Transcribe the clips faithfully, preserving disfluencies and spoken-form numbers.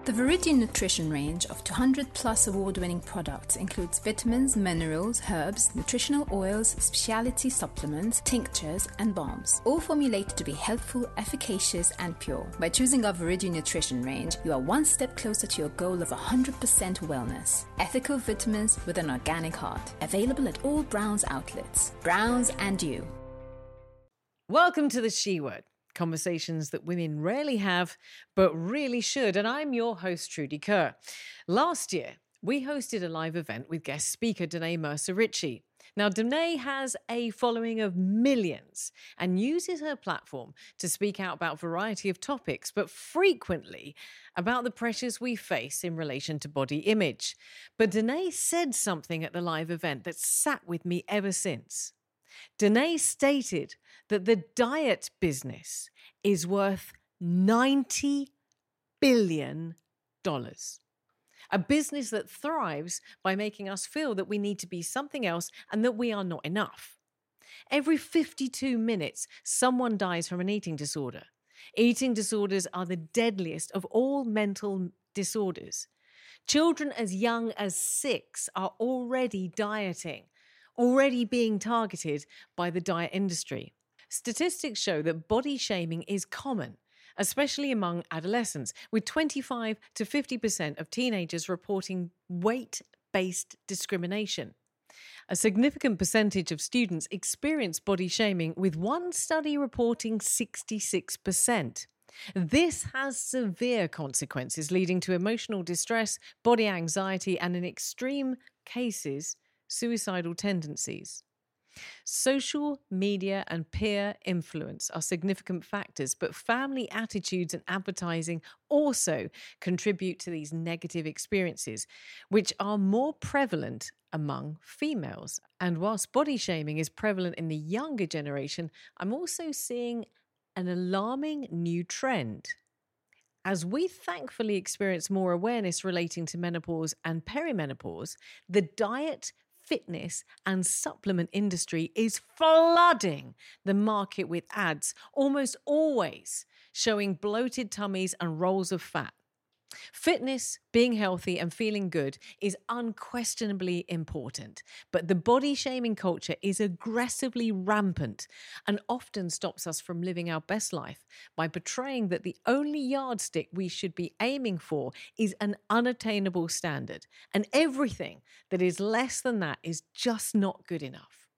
The Viridian Nutrition range of two hundred plus award-winning products includes vitamins, minerals, herbs, nutritional oils, specialty supplements, tinctures, and balms, all formulated to be healthful, efficacious, and pure. By choosing our Viridian Nutrition range, you are one step closer to your goal of one hundred percent wellness. Ethical vitamins with an organic heart. Available at all Browns outlets. Browns and you. Welcome to the She Word. Conversations that women rarely have, but really should. And I'm your host, Trudy Kerr. Last year, we hosted a live event with guest speaker Danae Mercer-Ritchie. Now, Danae has a following of millions and uses her platform to speak out about a variety of topics, but frequently about the pressures we face in relation to body image. But Danae said something at the live event that sat with me ever since. Danae stated that the diet business is worth ninety billion dollars. A business that thrives by making us feel that we need to be something else and that we are not enough. Every fifty-two minutes, someone dies from an eating disorder. Eating disorders are the deadliest of all mental disorders. Children as young as six are already dieting, already being targeted by the diet industry. Statistics show that body shaming is common, especially among adolescents, with twenty-five to fifty percent of teenagers reporting weight-based discrimination. A significant percentage of students experience body shaming, with one study reporting sixty-six percent. This has severe consequences, leading to emotional distress, body anxiety, and in extreme cases, suicidal tendencies. Social media and peer influence are significant factors, but family attitudes and advertising also contribute to these negative experiences, which are more prevalent among females. And whilst body shaming is prevalent in the younger generation, I'm also seeing an alarming new trend. As we thankfully experience more awareness relating to menopause and perimenopause, the diet, fitness and supplement industry is flooding the market with ads, almost always showing bloated tummies and rolls of fat. Fitness, being healthy and feeling good is unquestionably important, but the body shaming culture is aggressively rampant and often stops us from living our best life by portraying that the only yardstick we should be aiming for is an unattainable standard, and everything that is less than that is just not good enough.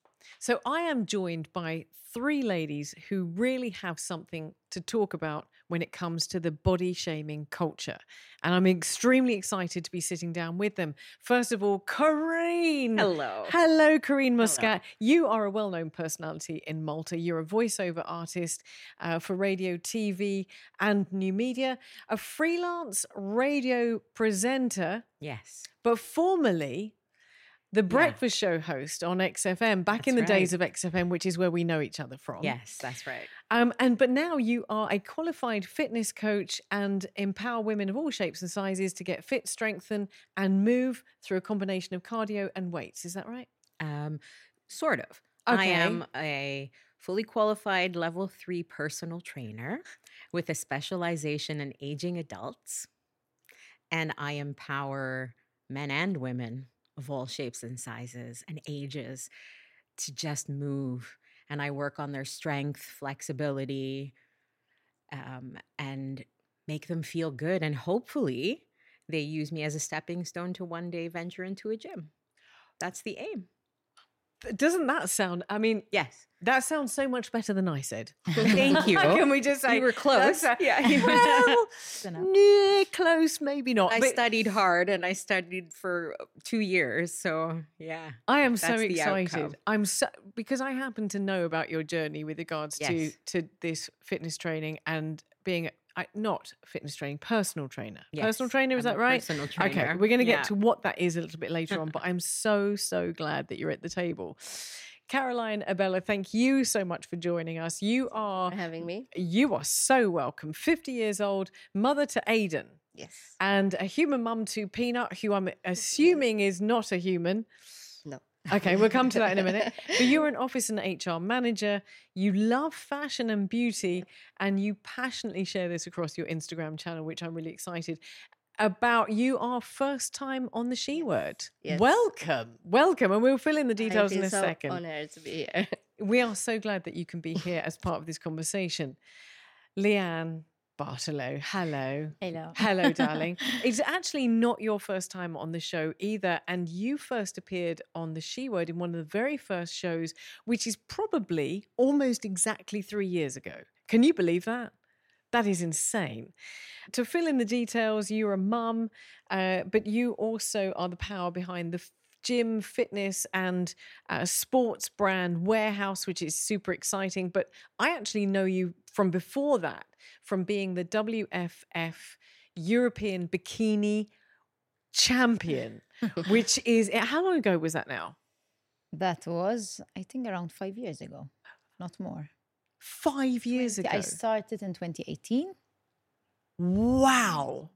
So I am joined by three ladies who really have something to talk about when it comes to the body shaming culture. And I'm extremely excited to be sitting down with them. First of all, Corinne. Hello. Hello, Corinne Muscat. Hello. You are a well-known personality in Malta. You're a voiceover artist uh, for radio, T V, and new media, a freelance radio presenter. Yes. But formerly the breakfast yeah. show host on X F M, back that's in the right. days of X F M, which is where we know each other from. Yes, that's right. Um, and but now you are a qualified fitness coach and empower women of all shapes and sizes to get fit, strengthen, and move through a combination of cardio and weights. Is that right? Um, sort of. Okay. I am a fully qualified level three personal trainer with a specialization in aging adults, and I empower men and women of all shapes and sizes and ages to just move. And I work on their strength, flexibility, um, and make them feel good. And hopefully they use me as a stepping stone to one day venture into a gym. That's the aim. Doesn't that sound, I mean, yes, that sounds so much better than I said. Thank you. Can we just say you were close? A, yeah, you well, near close, maybe not. I but studied hard and I studied for two years. So yeah, I am so the excited. outcome. I'm so because I happen to know about your journey with regards yes. to to this fitness training and being I, not fitness training, personal trainer. Yes, personal trainer, is I'm that a right? Personal trainer. Okay, we're going to get yeah. to what that is a little bit later on, but I'm so, so glad that you're at the table. Caroline Abella, thank you so much for joining us. You are... for having me. You are so welcome. fifty years old, mother to Aiden. Yes. And a human mum to Peanut, who I'm assuming is not a human. No. Okay, we'll come to that in a minute. But you're an office and H R manager. You love fashion and beauty, and you passionately share this across your Instagram channel, which I'm really excited about. You are first time on the She Word. Yes. Welcome, welcome. And we'll fill in the details I feel in a so second. honored to be here. We are so glad that you can be here as part of this conversation. Leanne Bartolo, hello. Hello. Hello, darling. It's actually not your first time on the show either. And you first appeared on the She Word in one of the very first shows, which is probably almost exactly three years ago. Can you believe that? That is insane. To fill in the details, you're a mum, uh, but you also are the power behind the gym, fitness, and uh, sports brand Warehouse, which is super exciting. But I actually know you from before that, from being the W F F European Bikini Champion, which is, how long ago was that now? That was, I think, around five years ago, not more. Five years ago. I started in twenty eighteen. Wow.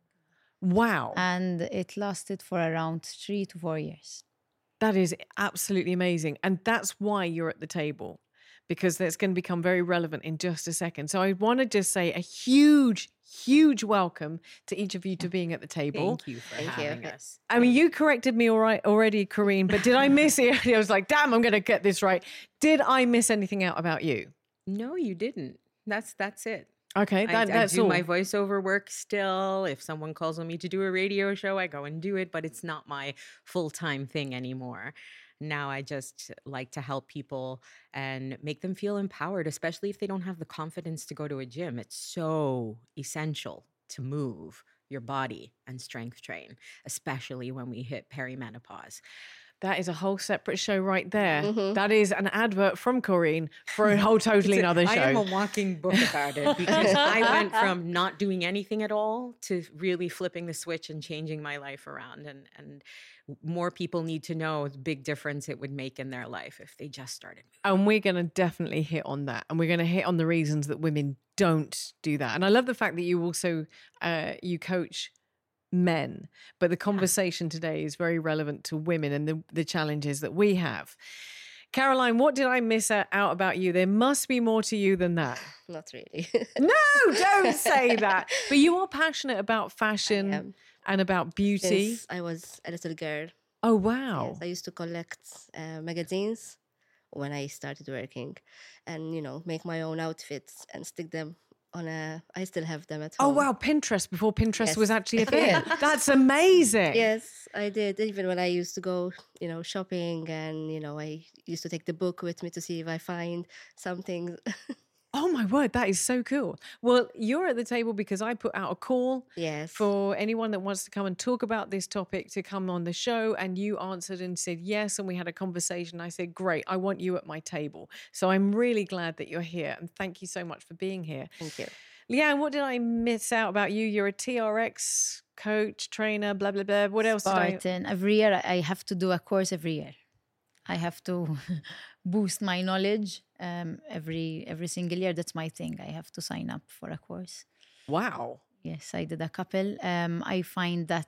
Wow. And it lasted for around three to four years. That is absolutely amazing. And that's why you're at the table, because that's going to become very relevant in just a second. So I want to just say a huge, huge welcome to each of you to being at the table. Thank you for Thank you. having us. I mean, you corrected me all right already, Corinne, but did I miss it? I was like, damn, I'm going to get this right. Did I miss anything out about you? No, you didn't. That's that's it. Okay, that, I, that's I do all. my voiceover work still. If someone calls on me to do a radio show, I go and do it, but it's not my full-time thing anymore. Now I just like to help people and make them feel empowered, especially if they don't have the confidence to go to a gym. It's so essential to move your body and strength train, especially when we hit perimenopause. That is a whole separate show right there. Mhm. That is an advert from Corinne for a whole totally It's a- another show. I am a walking book about it because I went from not doing anything at all to really flipping the switch and changing my life around. And, and more people need to know the big difference it would make in their life if they just started moving. And we're going to definitely hit on that. And we're going to hit on the reasons that women don't do that. And I love the fact that you also, uh, you coach men, but the conversation today is very relevant to women and the, the challenges that we have. Caroline, what did I miss out about you? There must be more to you than that. Not really. No, don't say that. But you are passionate about I fashion am. and about beauty. Since I was a little girl. Oh, wow. Yes, I used to collect uh, magazines when I started working and, you know, make my own outfits and stick them on a, I still have them at Oh, home. wow. Pinterest before Pinterest Yes. was actually a thing. That's amazing. Yes, I did. Even when I used to go, you know, shopping and, you know, I used to take the book with me to see if I find something. Oh, my word. That is so cool. Well, you're at the table because I put out a call Yes. for anyone that wants to come and talk about this topic to come on the show, and you answered and said yes, and we had a conversation. I said, great, I want you at my table. So I'm really glad that you're here, and thank you so much for being here. Thank you. Leanne, what did I miss out about you? You're a T R X coach, trainer, blah, blah, blah. What else did I... Spartan. Every year, I have to do a course every year. I have to boost my knowledge um, every every single year. That's my thing. I have to sign up for a course. Wow. Yes, I did a couple. Um, I find that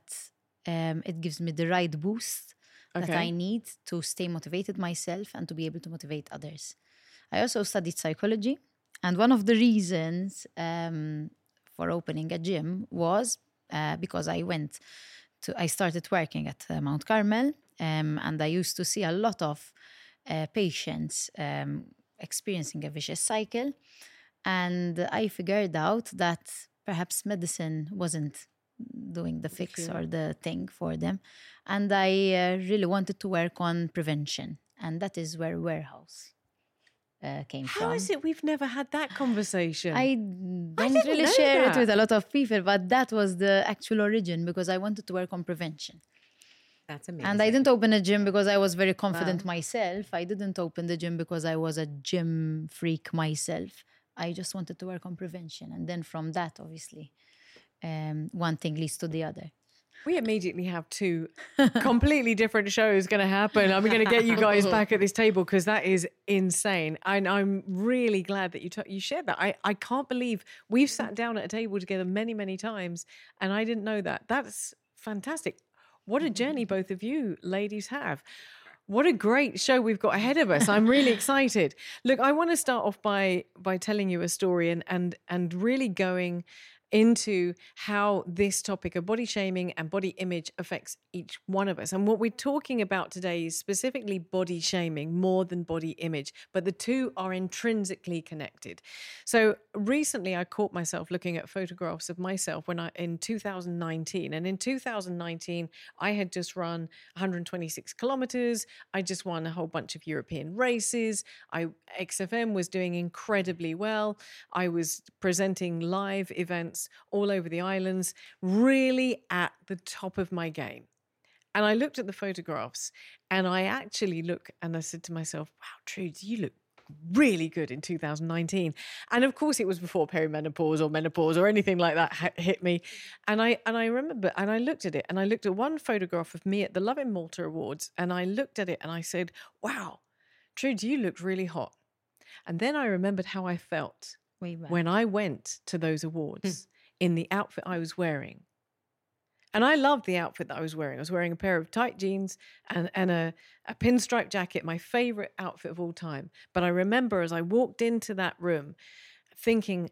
um, it gives me the right boost that Okay. I need to stay motivated myself and to be able to motivate others. I also studied psychology. And one of the reasons um, for opening a gym was uh, because I went to, I started working at uh, Mount Carmel, um, and I used to see a lot of uh, patients um, experiencing a vicious cycle. And I figured out that perhaps medicine wasn't doing the fix or the thing for them. And I uh, really wanted to work on prevention. And that is where Warehouse uh, came How from. is it we've never had that conversation? I don't didn't really know share that. it with a lot of people, but that was the actual origin because I wanted to work on prevention. That's amazing. And I didn't open a gym because I was very confident myself. I didn't open the gym because I was a gym freak myself. I just wanted to work on prevention. And then from that, obviously, um, one thing leads to the other. We immediately have two completely different shows going to happen. I'm going to get you guys back at this table because that is insane. And I'm really glad that you t- you shared that. I, I can't believe we've sat down at a table together many, many times and I didn't know that. That's fantastic. What a journey both of you ladies have. What a great show we've got ahead of us. I'm really excited. Look, I want to start off by by telling you a story and and and really going into how this topic of body shaming and body image affects each one of us. And what we're talking about today is specifically body shaming more than body image, but the two are intrinsically connected. So recently I caught myself looking at photographs of myself when I in two thousand nineteen. And in two thousand nineteen, I had just run one hundred twenty-six kilometers. I just won a whole bunch of European races. I X F M was doing incredibly well. I was presenting live events all over the islands, really at the top of my game. And I looked at the photographs and I actually look and I said to myself, wow, Trude, you look really good in two thousand nineteen. And of course it was before perimenopause or menopause or anything like that ha- hit me. And I and I remember, and I looked at it and I looked at one photograph of me at the Love in Malta Awards and I looked at it and I said, wow, Trude, you looked really hot. And then I remembered how I felt Way back. when I went to those awards in the outfit I was wearing. And I loved the outfit that I was wearing. I was wearing a pair of tight jeans and, and a, a pinstripe jacket, my favorite outfit of all time. But I remember as I walked into that room thinking,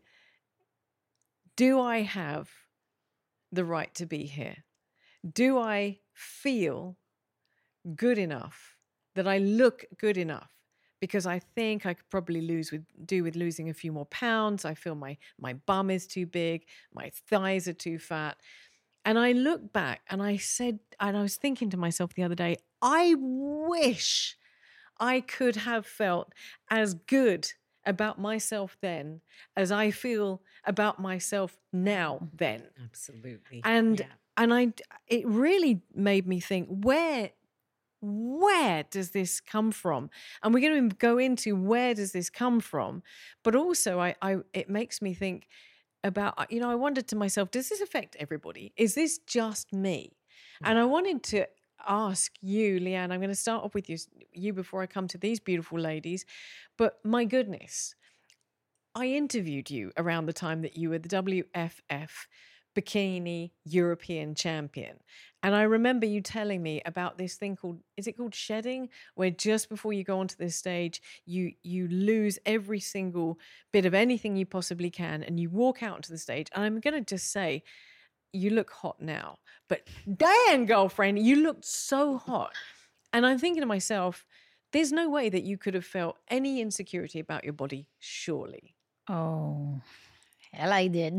do I have the right to be here? Do I feel good enough, that I look good enough? Because I think I could probably lose with do with losing a few more pounds. I feel my my bum is too big, my thighs are too fat. And I look back and I said, and I was thinking to myself the other day, I wish I could have felt as good about myself then as I feel about myself now then. Absolutely. And Yeah. and I it really made me think, where where does this come from? And we're going to go into where does this come from, but also I, I it makes me think about, you know, I wondered to myself, does this affect everybody? Is this just me? And I wanted to ask you, Leanne, I'm going to start off with you, you before I come to these beautiful ladies. But my goodness, I interviewed you around the time that you were the W F F Bikini European Champion. And I remember you telling me about this thing called, is it called shedding? Where just before you go onto this stage, you you lose every single bit of anything you possibly can and you walk out onto the stage. And I'm going to just say, you look hot now. But damn, girlfriend, you looked so hot. And I'm thinking to myself, there's no way that you could have felt any insecurity about your body, surely. Oh, hell, I did.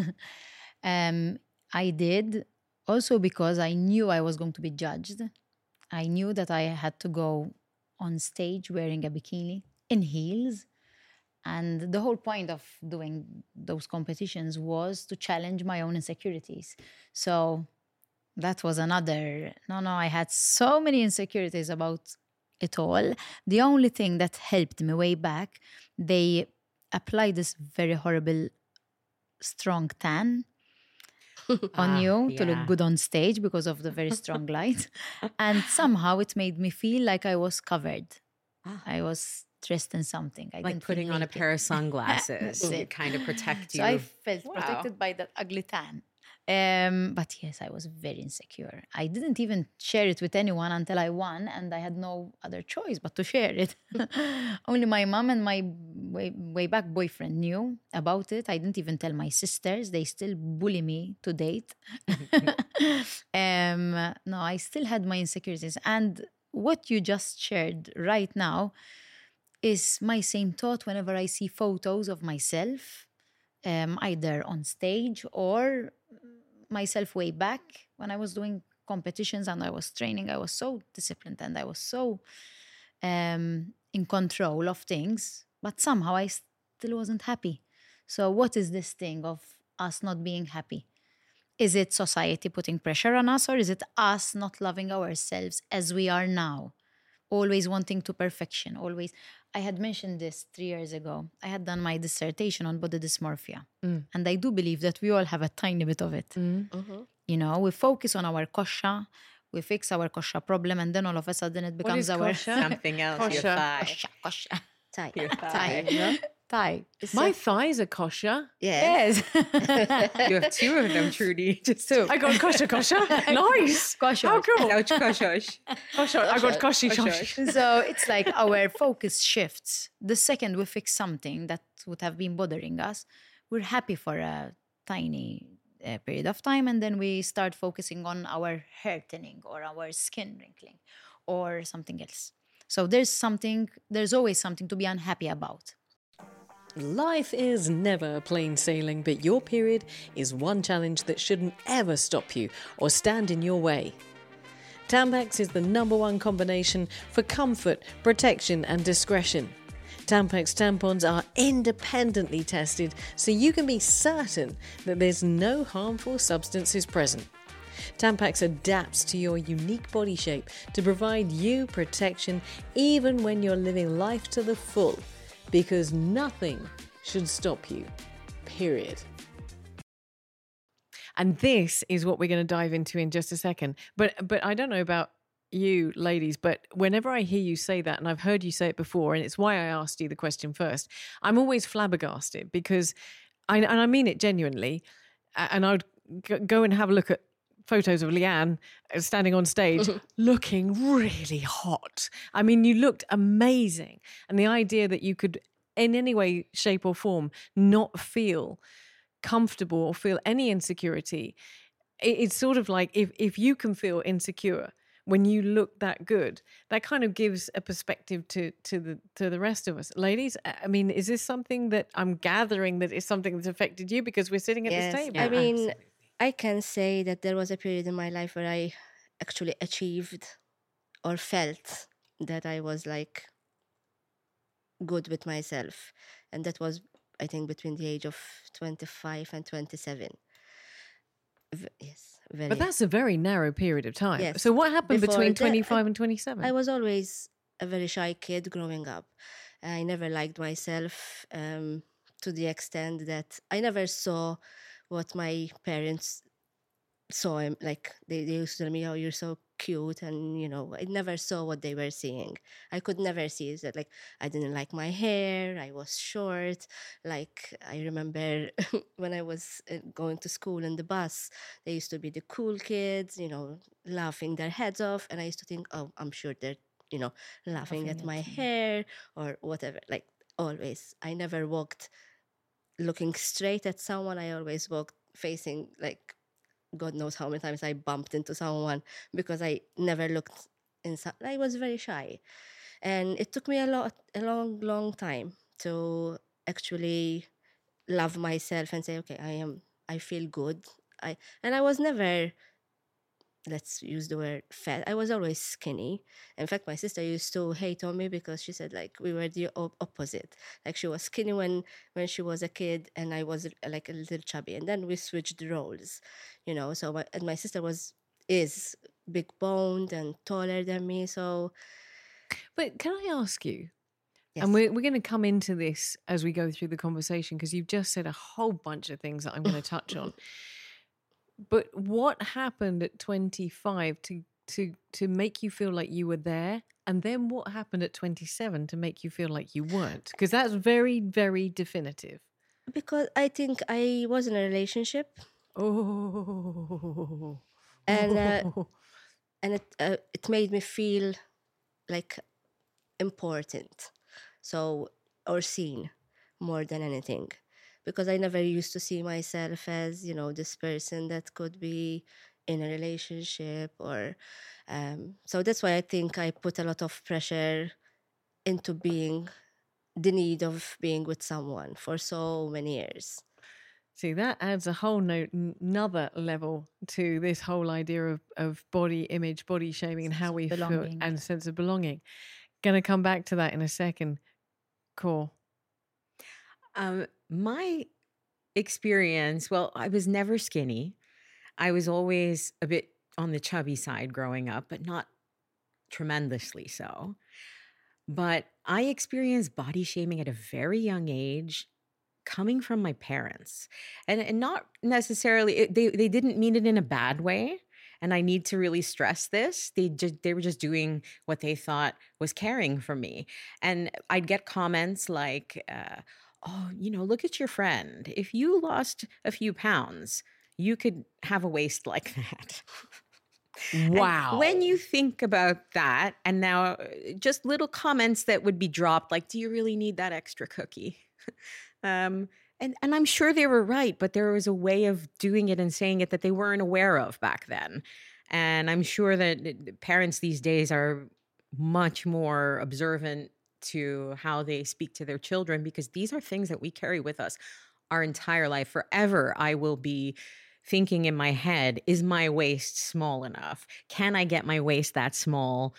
um, I did also because I knew I was going to be judged. I knew that I had to go on stage wearing a bikini in heels. And the whole point of doing those competitions was to challenge my own insecurities. So that was another, no, no, I had so many insecurities about it all. The only thing that helped me way back, they applied this very horrible strong tan on Ah, you to yeah. look good on stage because of the very strong light. And somehow it made me feel like I was covered. Ah. I was dressed in something. I Like didn't feel putting on a naked. pair of sunglasses That's to it. kind of protect you. So I felt Wow. protected by that ugly tan. Um, but yes, I was very insecure. I didn't even share it with anyone until I won, and I had no other choice but to share it. Only my mom and my way, way back boyfriend knew about it. I didn't even tell my sisters. They still bully me to date. um, no, I still had my insecurities. And what you just shared right now is my same thought whenever I see photos of myself, um, either on stage or myself way back when I was doing competitions and I was training. I was so disciplined and I was so um, in control of things, but somehow I still wasn't happy. So what is this thing of us not being happy? Is it society putting pressure on us, or is it us not loving ourselves as we are now? Always wanting to perfection, always. I had mentioned this three years ago. I had done my dissertation on body dysmorphia. Mm. And I do believe that we all have a tiny bit of it. Mm. Mhm. You know, we focus on our kosha, we fix our kosha problem, and then all of a sudden it becomes is our kosha? Something else, your Kosha. thigh. kosha, kosha. Thai. Your Thai, thigh. you know? thigh. My thighs are kosher. Yes. You have two of them, Trudy. Just So I got kosher kosher. Nice. Kosher. How cool. Ouch, gosh, gosh. Kosher. I got kosher Kosher. kosher. So it's like our focus shifts. The second we fix something that would have been bothering us, we're happy for a tiny uh, period of time, and then we start focusing on our hair thinning or our skin wrinkling or something else. So there's something, there's always something to be unhappy about. Life is never plain sailing, but your period is one challenge that shouldn't ever stop you or stand in your way. Tampax is the number one combination for comfort, protection and discretion. Tampax tampons are independently tested so you can be certain that there's no harmful substances present. Tampax adapts to your unique body shape to provide you protection even when you're living life to the full, because nothing should stop you, period. And this is what we're going to dive into in just a second. But but I don't know about you ladies, but whenever I hear you say that, and I've heard you say it before, and it's why I asked you the question first, I'm always flabbergasted because, I, and I mean it genuinely, and I would g- go and have a look at photos of Leanne standing on stage looking really hot. I mean, you looked amazing. And the idea that you could, in any way, shape or form, not feel comfortable or feel any insecurity, it, it's sort of like if, if you can feel insecure when you look that good, that kind of gives a perspective to to the to the rest of us. Ladies, I mean, is this something that I'm gathering that is something that's affected you because we're sitting at Yes. this table? I mean, absolutely. I can say that there was a period in my life where I actually achieved or felt that I was like good with myself. And that was, I think, between the age of twenty-five and twenty-seven. V- yes, very. But that's a very narrow period of time. Yes. So what happened Before between that, twenty-five and twenty-seven? I was always a very shy kid growing up. I never liked myself um, to the extent that I never saw what my parents saw him. Like they, they used to tell me, oh, you're so cute. And, you know, I never saw what they were seeing. I could never see that. Like, I didn't like my hair. I was short. Like, I remember when I was uh, going to school in the bus, they used to be the cool kids, you know, laughing their heads off. And I used to think, oh, I'm sure they're, you know, laughing, Laughing at at my me. hair or whatever. Like, always. I never walked looking straight at someone. I always walked facing, like, God knows how many times I bumped into someone because I never looked inside. I was very shy. And it took me a lot, a long, long time to actually love myself and say, okay, I am, I feel good. I And I was never, let's use the word fat. I was always skinny. In fact, my sister used to hate on me because she said like we were the op- opposite. Like she was skinny when when she was a kid, and I was uh, like a little chubby. And then we switched roles, you know. So my and my sister was is big boned and taller than me. So But can I ask you, yes, and we're, we're going to come into this as we go through the conversation because you've just said a whole bunch of things that I'm going to touch on. But what happened at twenty-five to to to make you feel like you were there, and then what happened at twenty-seven to make you feel like you weren't? Because that's very, very definitive. because I think I was in a relationship, Oh, and uh, and it uh, it made me feel like important, so or seen more than anything, because I never used to see myself as, you know, this person that could be in a relationship or um, so that's why I think I put a lot of pressure into being the need of being with someone for so many years. see, that adds a whole no, n- another level to this whole idea of, of body image, body shaming, and how of we feel, belonging. and sense of belonging. Gonna come back to that in a second. Cool. Um, my experience, well, I was never skinny. I was always a bit on the chubby side growing up, but not tremendously so. But I experienced body shaming at a very young age coming from my parents. And, and not necessarily, it, they, they didn't mean it in a bad way. And I need to really stress this. They just they were just doing what they thought was caring for me. And I'd get comments like, uh, oh, you know, look at your friend. If you lost a few pounds, you could have a waist like that. Wow. And when you think about that, and now uh, just little comments that would be dropped, like, do you really need that extra cookie? um, and, and I'm sure they were right, but there was a way of doing it and saying it that they weren't aware of back then. And I'm sure that parents these days are much more observant to how they speak to their children, because these are things that we carry with us our entire life. Forever, I will be thinking in my head, is my waist small enough? Can I get my waist that small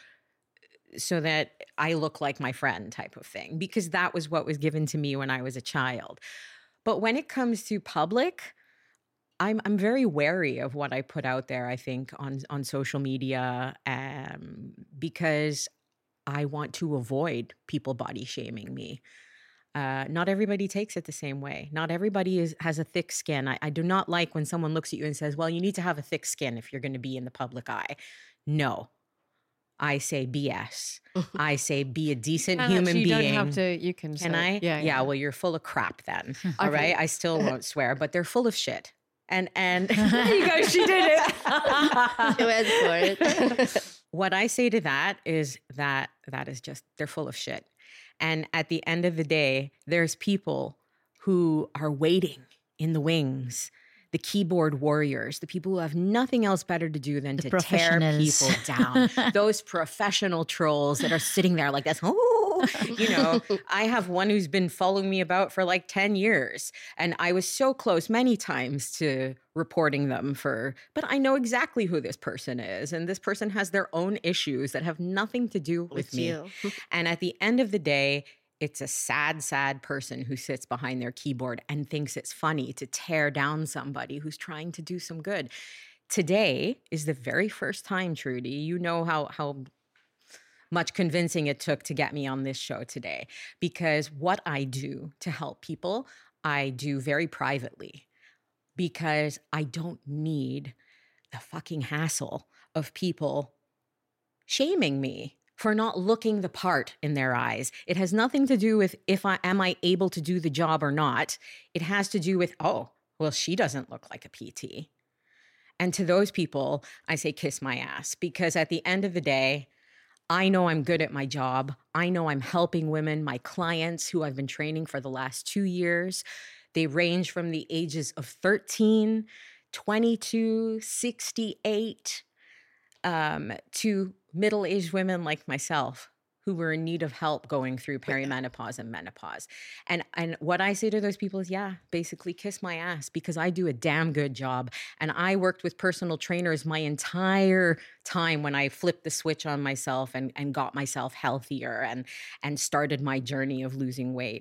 so that I look like my friend, type of thing? Because that was what was given to me when I was a child. But when it comes to public, I'm I'm very wary of what I put out there, I think, on, on social media, um, because I want to avoid people body shaming me. Uh, not everybody takes it the same way. Not everybody is has a thick skin. I, I do not like when someone looks at you and says, well, you need to have a thick skin if you're going to be in the public eye. No. I say B S. I say be a decent And human actually, you being. don't have to, you can Can say, I? Yeah, Yeah, yeah. well, you're full of crap then. All Okay. right? I still won't swear, but they're full of shit. And, and There you go, she did it. You went for it. what I say to that is that that is just, they're full of shit. And at the end of the day, there's people who are waiting in the wings, the keyboard warriors, the people who have nothing else better to do than The to tear professionals. people down. Those professional trolls that are sitting there like this, oh, you know, I have one who's been following me about for like ten years. And I was so close many times to reporting them for, but I know exactly who this person is. And this person has their own issues that have nothing to do with, With me. you. And at the end of the day, it's a sad, sad person who sits behind their keyboard and thinks it's funny to tear down somebody who's trying to do some good. Today is the very first time, Trudy, you know how, how much convincing it took to get me on this show today, because what I do to help people, I do very privately, because I don't need the fucking hassle of people shaming me for not looking the part in their eyes. It has nothing to do with if I am I able to do the job or not. It has to do with, oh, well, she doesn't look like a P T. And to those people, I say kiss my ass, because at the end of the day, I know I'm good at my job. I know I'm helping women, my clients who I've been training for the last two years. They range from the ages of thirteen, twenty-two, sixty-eight, um, to middle-aged women like myself who were in need of help going through perimenopause and menopause. And, and what I say to those people is, yeah, basically kiss my ass, because I do a damn good job. And I worked with personal trainers my entire time when I flipped the switch on myself and, and got myself healthier and, and started my journey of losing weight.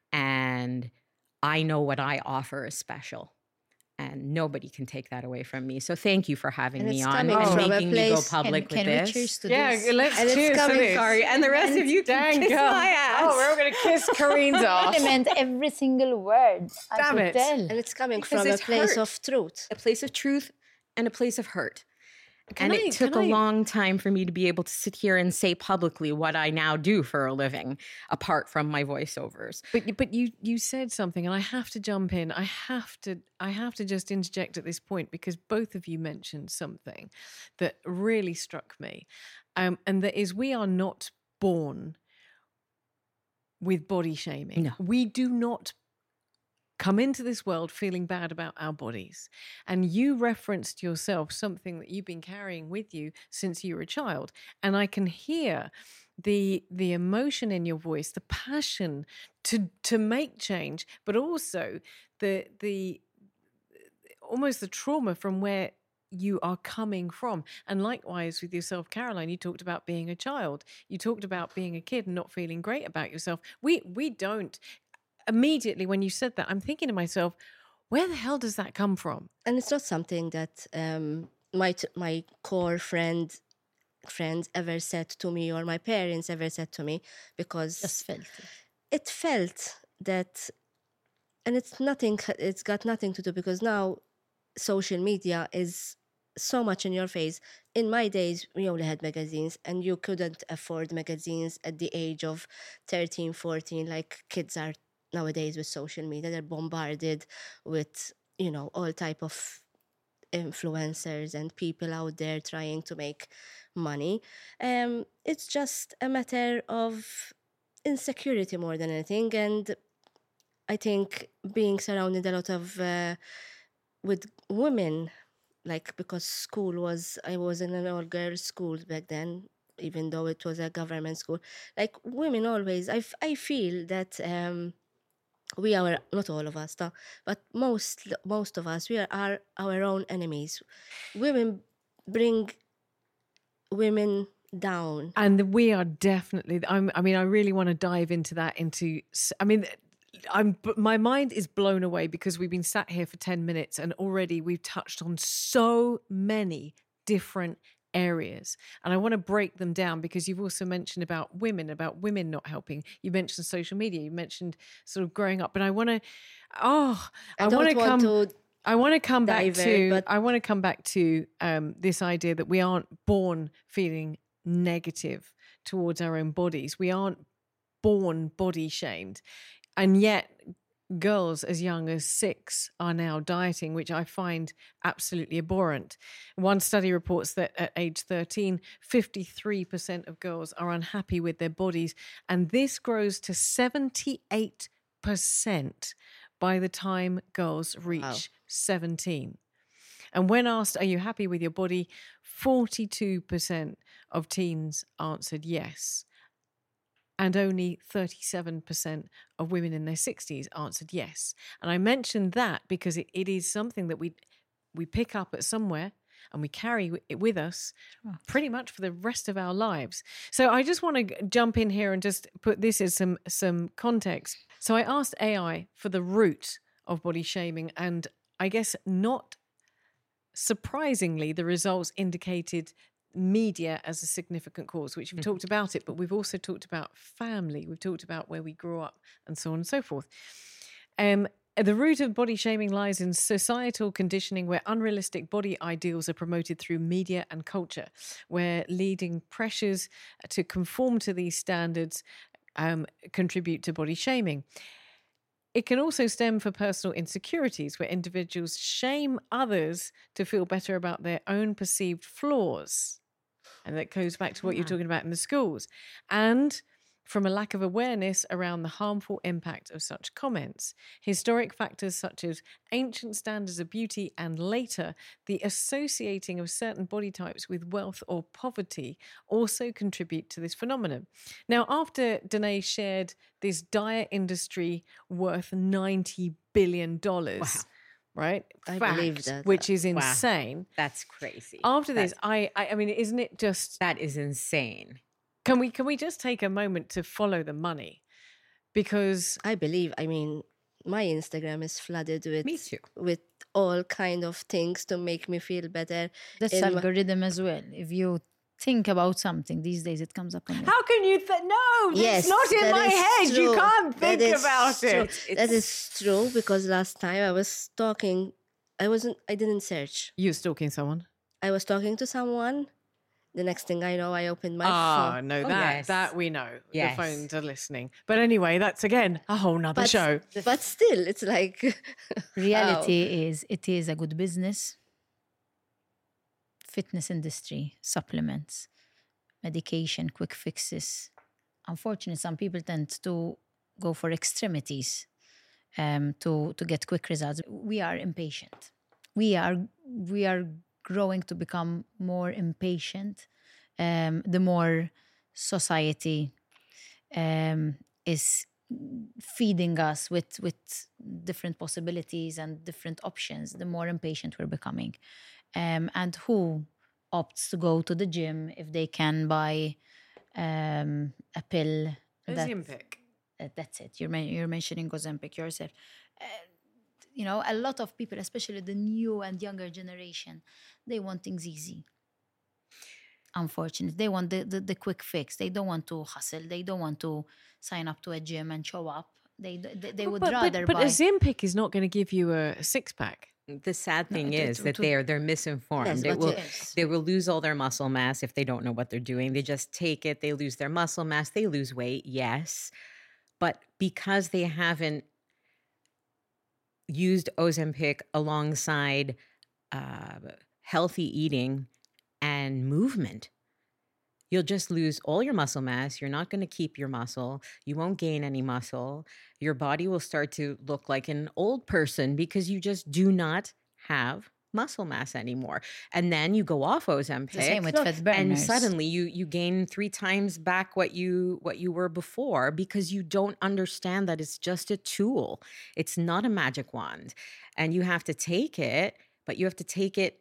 And I know what I offer is special. And nobody can take that away from me. So thank you for having And me it's on coming and from a making me go place- public can, with can this. we cheers to Yeah, this? let's And it's cheers to coming- this. Sorry, and the rest of you can Dang kiss girl. my ass. Oh, we're all going to kiss Kareen's ass. I meant every single word. I Damn could it. tell. And it's coming Because from a it's place hurt. of truth. A place of truth and a place of hurt. Can and I- it took can a I- long time for me to be able to sit here and say publicly what I now do for a living, apart from my voiceovers. But you- but you you said something, and I have to jump in. I have to I have to just interject at this point, because both of you mentioned something that really struck me, um, and that is, we are not born with body shaming. No. We do not come into this world feeling bad about our bodies. And you referenced yourself something that you've been carrying with you since you were a child, and I can hear the the emotion in your voice, the passion to to make change, but also the the almost the trauma from where you are coming from. And likewise with yourself, Caroline, you talked about being a child. You talked about being a kid and not feeling great about yourself. We we don't. Immediately when you said that, I'm thinking to myself, where the hell does that come from? And it's not something that um, my t- my core friend friends ever said to me, or my parents ever said to me, because Just felt it. it felt that, and it's nothing, it's got nothing to do, because now social media is so much in your face. In my days, we only had magazines, and you couldn't afford magazines at the age of thirteen, fourteen, like kids are nowadays with social media. They're bombarded with, you know, all type of influencers and people out there trying to make money. Um, it's just a matter of insecurity more than anything. And I think being surrounded a lot of uh, with women, like because school was, I was in an all girls school back then, even though it was a government school. Like women always, I, f- I feel that um, we are, not all of us, though, but most most of us, we are our, our own enemies. Women bring women down. And we are definitely, I'm, I mean, I really want to dive into that, into, s- I mean, I'm, but my mind is blown away because we've been sat here for ten minutes and already we've touched on so many different areas. And I want to break them down because you've also mentioned about women, about women not helping. You mentioned social media, you mentioned sort of growing up, but I want to, oh, I, I want don't to want come, to I want to come back divert, to, but- I want to come back to um, this idea that we aren't born feeling negative towards our own bodies. We aren't born body shamed. And yet girls as young as six are now dieting, which I find absolutely abhorrent. One study reports that at age thirteen, fifty-three percent of girls are unhappy with their bodies. And this grows to seventy-eight percent by the time girls reach Wow. seventeen. And when asked, are you happy with your body? forty-two percent of teens answered yes. And only thirty-seven percent of women in their sixties answered yes. And I mentioned that because it, it is something that we we pick up at somewhere and we carry it with us pretty much for the rest of our lives. So I just want to jump in here and just put this as some some context. So I asked A I for the root of body shaming, and I guess not surprisingly, the results indicated media as a significant cause, which we've talked about it, but we've also talked about family. We've talked about where we grew up and so on and so forth. Um, the root of body shaming lies in societal conditioning, where unrealistic body ideals are promoted through media and culture, where leading pressures to conform to these standards um, contribute to body shaming. It can also stem from personal insecurities, where individuals shame others to feel better about their own perceived flaws. And that goes back to what you're talking about in the schools. And from a lack of awareness around the harmful impact of such comments. Historic factors such as ancient standards of beauty and later the associating of certain body types with wealth or poverty also contribute to this phenomenon. Now, after Danae shared this diet industry worth ninety billion dollars, Wow. right? I Fact, believe that. which is Wow. insane. That's crazy. After this, That- I, I, I mean, isn't it just? that is insane. Can we, can we just take a moment to follow the money? Because I believe, I mean, my Instagram is flooded with Me too. with all kind of things to make me feel better. That's in my- algorithm as well. If you think about something these days, it comes up on your how can you? Th- no, Yes, it's not in that my is head. You true. can't That think is about true. it. That is true, because last time I was talking, I wasn't, I didn't search. You stalking someone? I was talking to someone. The next thing I know, I opened my Ah, phone. no, Oh, that yes. that we know. Yes. The phones are listening. But anyway, that's again a whole nother But, show. but still, it's like reality is it is a good business. Fitness industry, supplements, medication, quick fixes. Unfortunately, some people tend to go for extremities um, to to get quick results. We are impatient. We are we are growing to become more impatient. Um, the more society um, is feeding us with with different possibilities and different options, the more impatient we're becoming. Um, and who opts to go to the gym if they can buy um, a pill? that- Ozempic. uh, that's it. You're men- you're mentioning Ozempic yourself. Uh, you know, a lot of people, especially the new and younger generation, they want things easy. Unfortunately, they want the, the, the quick fix. They don't want to hustle. They don't want to sign up to a gym and show up. They they, they would but, rather but, but buy. Ozempic is not going to give you a six pack. The sad thing it- is it- that it- they are they're misinformed. Yes, they but will yes. they will lose all their muscle mass if they don't know what they're doing. They just take it. They lose their muscle mass. They lose weight. Yes, but because they haven't used Ozempic alongside uh, healthy eating and movement, you'll just lose all your muscle mass. You're not going to keep your muscle. You won't gain any muscle. Your body will start to look like an old person because you just do not have muscle mass anymore. And then you go off Ozempic. The same with fat burners. And suddenly you you gain three times back what you what you were before because you don't understand that it's just a tool. It's not a magic wand. And you have to take it, but you have to take it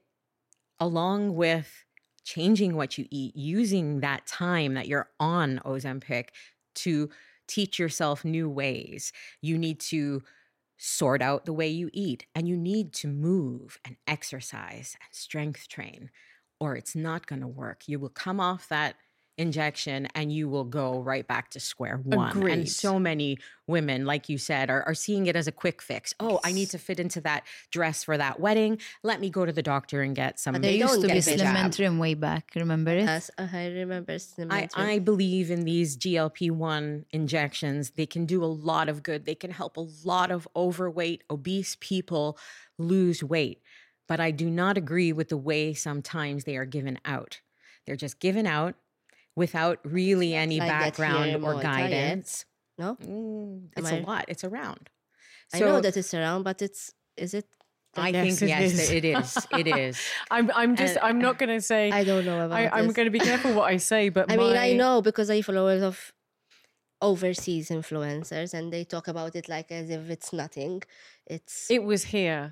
along with changing what you eat, using that time that you're on Ozempic to teach yourself new ways. You need to sort out the way you eat, and you need to move and exercise and strength train, or it's not going to work. You will come off that injection and you will go right back to square one. Agreed. And so many women, like you said, are, are seeing it as a quick fix. Oh, I need to fit into that dress for that wedding. Let me go to the doctor and get some. But there They used don't to be get Slim jab. and Trim way back. Remember it? As I remember, Slim I, and Trim. I believe in these G L P one injections. They can do a lot of good. They can help a lot of overweight, obese people lose weight. But I do not agree with the way sometimes they are given out. They're just given out without really any like that background here, or Muay Thai, yeah? guidance. No, Mm, Am it's I- a lot. It's around. I know that it's around, but it's is it? I Yes, think it yes, is. it is. It is. I'm I'm just And- I'm not going to say. I don't know about I, I'm this. going to be careful what I say, but I mean, I my- know because I follow a lot of overseas influencers, and they talk about it like as if it's nothing. It's. it was here.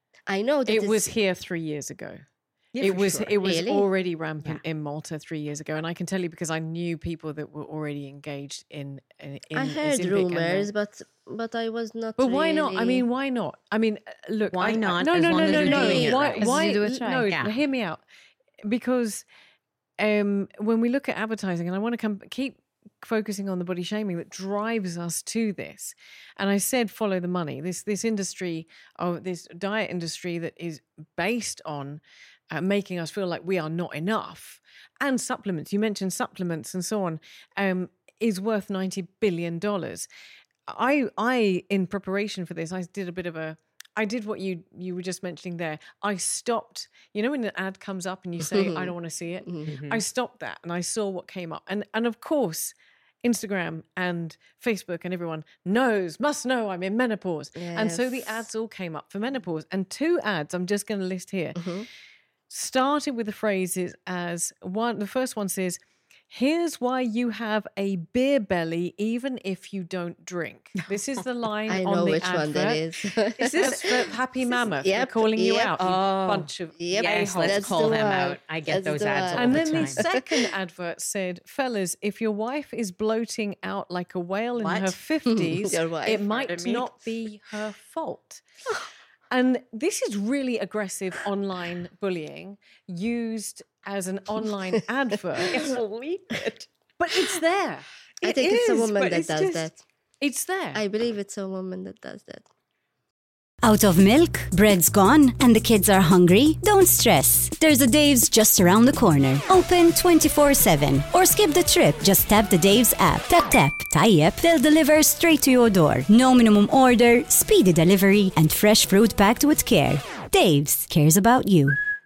I know that It was it's- here three years ago. Yeah, it for was sure. it was Really? already rampant in Malta three years ago, and I can tell you because I knew people that were already engaged in. in, in I heard Ozempic and rumors, the- but but I was not. But why not? I really- mean, why not? I mean, uh, look. Why I, I- not, No, as no, long no, as no, you're no. doing it Why? right? As Why? you do it right. No, Yeah. hear me out. Because um, when we look at advertising, and I want to come keep focusing on the body shaming that drives us to this. And I said, follow the money. This this industry of this diet industry that is based on uh, making us feel like we are not enough, and supplements. You mentioned supplements and so on. Um, is worth ninety billion dollars. I I in preparation for this, I did a bit of a. I did what you you were just mentioning there. I stopped. You know when an ad comes up and you say, "I don't want to see it." Mm-hmm. I stopped that and I saw what came up. And and of course, Instagram and Facebook and everyone knows, must know I'm in menopause. And so the Yes. ads all came up for menopause. And two ads I'm just going to list here Mhm. started with the phrases as one. The first one says, "Here's why you have a beer belly even if you don't drink." This is the line I on know the which advert. one that is. Is this for Happy Mammoth? They're yep, calling you yep. out, you Oh, bunch of Yep, yes, a-holes. let's That's call the them one. out. I get That's those the ads one. all And the then time. the second advert said, "Fellas, if your wife is bloating out like a whale in her What? fifties, Your wife, it might pardon me? not be her fault." And this is really aggressive online bullying used as an online advert. believe it. But it's there. I It think it's a is, woman but that it's does just- that. It's there. I believe it's a woman that does that. Out of milk, bread's gone, and the kids are hungry? Don't stress. There's a Dave's just around the corner. Open twenty-four seven. Or skip the trip. Just tap the Dave's app. Tap tap. Tayyip. They'll deliver straight to your door. No minimum order, speedy delivery, and fresh fruit packed with care. Dave's cares about you.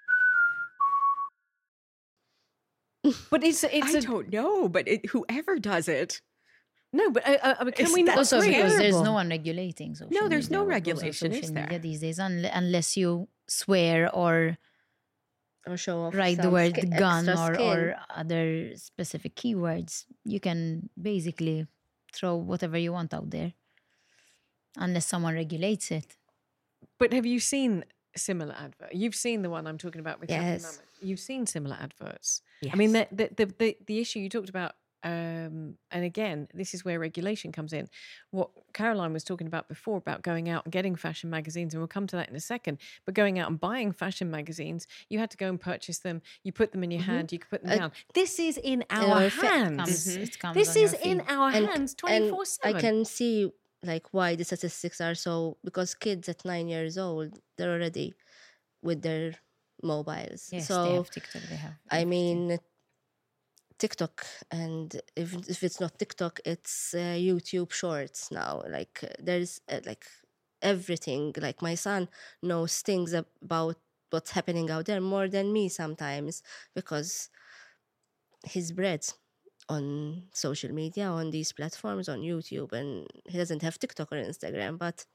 but it's it's I a don't know, but it, whoever does it. no. But uh, uh, can It's we not? that's Also, because there's terrible. no one regulating social No, there's media no or rules on regulation, is social there? media these days, unle- unless you swear or Or show off. write the some word ski- gun extra or, skin. or other specific keywords. You can basically throw whatever you want out there, unless someone regulates it. But have you seen similar advert? You've seen the one I'm talking about with Happy Yes. Mammoth. You've seen similar adverts. I mean, the the, the the the issue you talked about, um, and again, this is where regulation comes in. What Caroline was talking about before about going out and getting fashion magazines, and we'll come to that in a second. But going out and buying fashion magazines, you had to go and purchase them. You put them in your hand. You could put them Uh, down. This is in our our fa- hands. Comes, it comes This on is your in feed. our And- hands, and twenty-four I seven. can see like why the statistics are so because kids at nine years old they're already with their mobiles. Yes, so they have TikTok. They have. I everything. mean, TikTok, and if if it's not TikTok, it's uh, YouTube Shorts now. Like uh, there's uh, like everything. Like my son knows things about what's happening out there more than me sometimes, because he's bred on social media, on these platforms, on YouTube, and he doesn't have TikTok or Instagram, but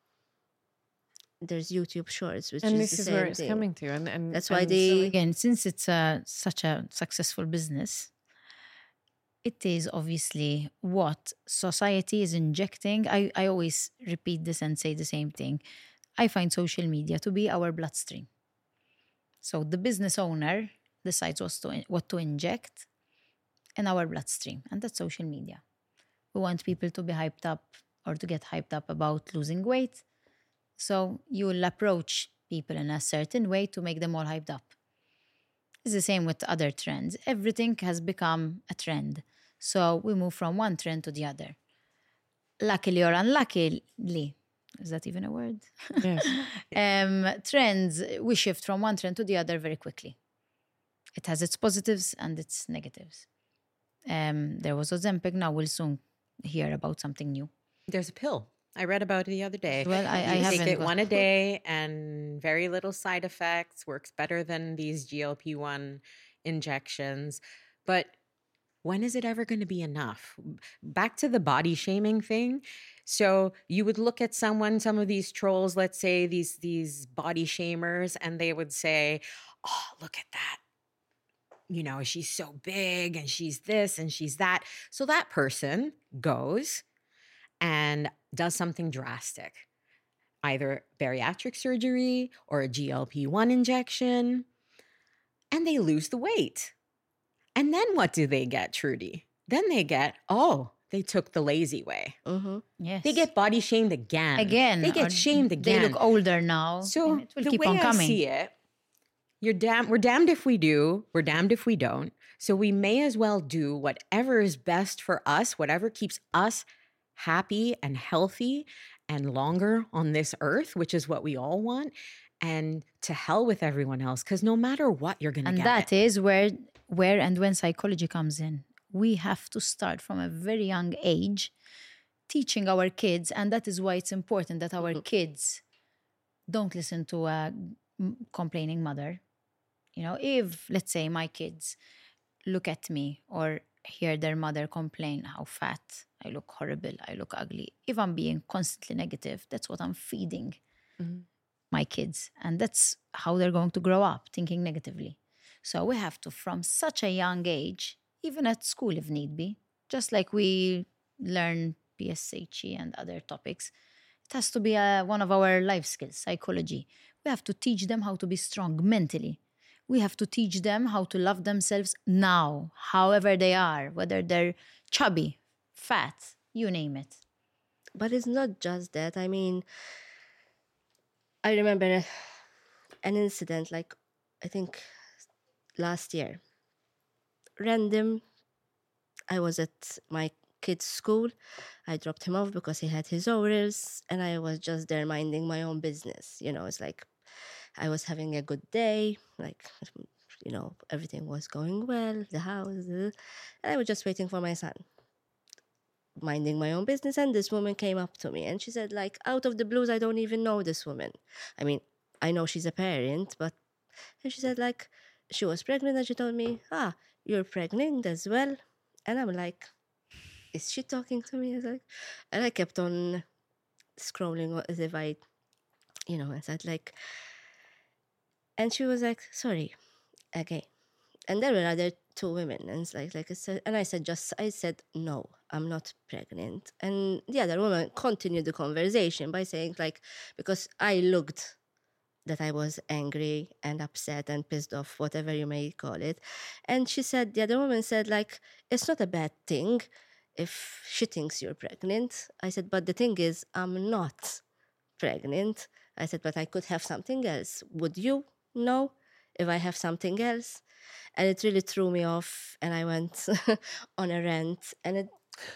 there's YouTube Shorts, which And is this the is same where it's thing. coming to. And, and That's why and they- So again, since it's a, such a successful business, it is obviously what society is injecting. I, I always repeat this and say the same thing. I find social media to be our bloodstream. So the business owner decides what to, what to inject in our bloodstream, and that's social media. We want people to be hyped up or to get hyped up about losing weight. So you will approach people in a certain way to make them all hyped up. It's the same with other trends. Everything has become a trend. So we move from one trend to the other. Luckily or unluckily, is that even a word? yes. um, trends, we shift from one trend to the other very quickly. It has its positives and its negatives. Um, there was Ozempic, now we'll soon hear about something new. There's a pill. I read about it the other day. Well, I- I You haven't take it got- one a day and very little side effects, works better than these G L P one injections. But when is it ever going to be enough? Back to the body shaming thing. So you would look at someone, some of these trolls, let's say these these body shamers, and they would say, "Oh, look at that. You know, she's so big and she's this and she's that." So that person goes and does something drastic, either bariatric surgery or a G L P one injection, and they lose the weight. And then what do they get, Trudy? Then they get, oh, they took the lazy way. Mhm. Yes. They get body shamed again. again. They or get shamed again. They look older now. So and it will the keep way on I coming. see it, you're damn, we're damned if we do, we're damned if we don't. So we may as well do whatever is best for us, whatever keeps us happy and healthy and longer on this earth, which is what we all want. And to hell with everyone else, because no matter what, you're gonna And get that it. is where where and when psychology comes in. We have to start from a very young age teaching our kids, and that is why it's important that our kids don't listen to a m- complaining mother. You know, if let's say my kids look at me or hear their mother complain how fat I look, horrible, I look ugly, if I'm being constantly negative, that's what I'm feeding my kids, and that's how they're going to grow up, thinking negatively. So we have to, from such a young age, even at school if need be, just like we learn P S H E and other topics, it has to be uh, one of our life skills, psychology. We have to teach them how to be strong mentally. We have to teach them how to love themselves now, however they are, whether they're chubby, fat, you name it. But it's not just that. I mean, I remember a- an incident, like, I think last year. Random, I was at my kid's school. I dropped him off because he had his orals, and I was just there minding my own business. You know, it's like I was having a good day, like, you know, everything was going well, the house, uh, and I was just waiting for my son, minding my own business. And this woman came up to me and she said, like, out of the blues, I don't even know this woman. I mean, I know she's a parent, but, and she said, like, she was pregnant, and she told me, ah, you're pregnant as well. And I'm like, is she talking to me? I was like, and I kept on scrolling as if I, you know, I said, like, and she was like, sorry, okay. And there were other two women, and it's like, like I said, and I said, just, I said, no, I'm not pregnant. And the other woman continued the conversation by saying, like, because I looked that I was angry and upset and pissed off, whatever you may call it. And she said, the other woman said, like, it's not a bad thing if she thinks you're pregnant. I said, but the thing is, I'm not pregnant. I said, but I could have something else. Would you know if I have something else? And it really threw me off, and I went on a rant, and it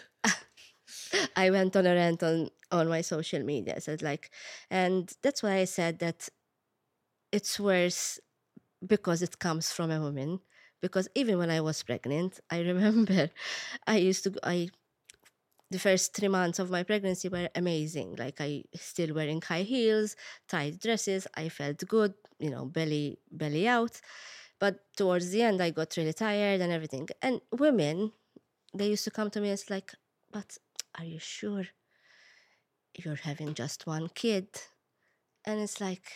I went on a rant on, on my social media. I said, like, and that's why I said that it's worse because it comes from a woman, Because even when I was pregnant, I remember I used to, I, the first three months of my pregnancy were amazing. Like I still wearing high heels, tight dresses. I felt good, you know, belly, belly out. But towards the end, I got really tired and everything. And women, they used to come to me and it's like, but are you sure you're having just one kid? And it's like,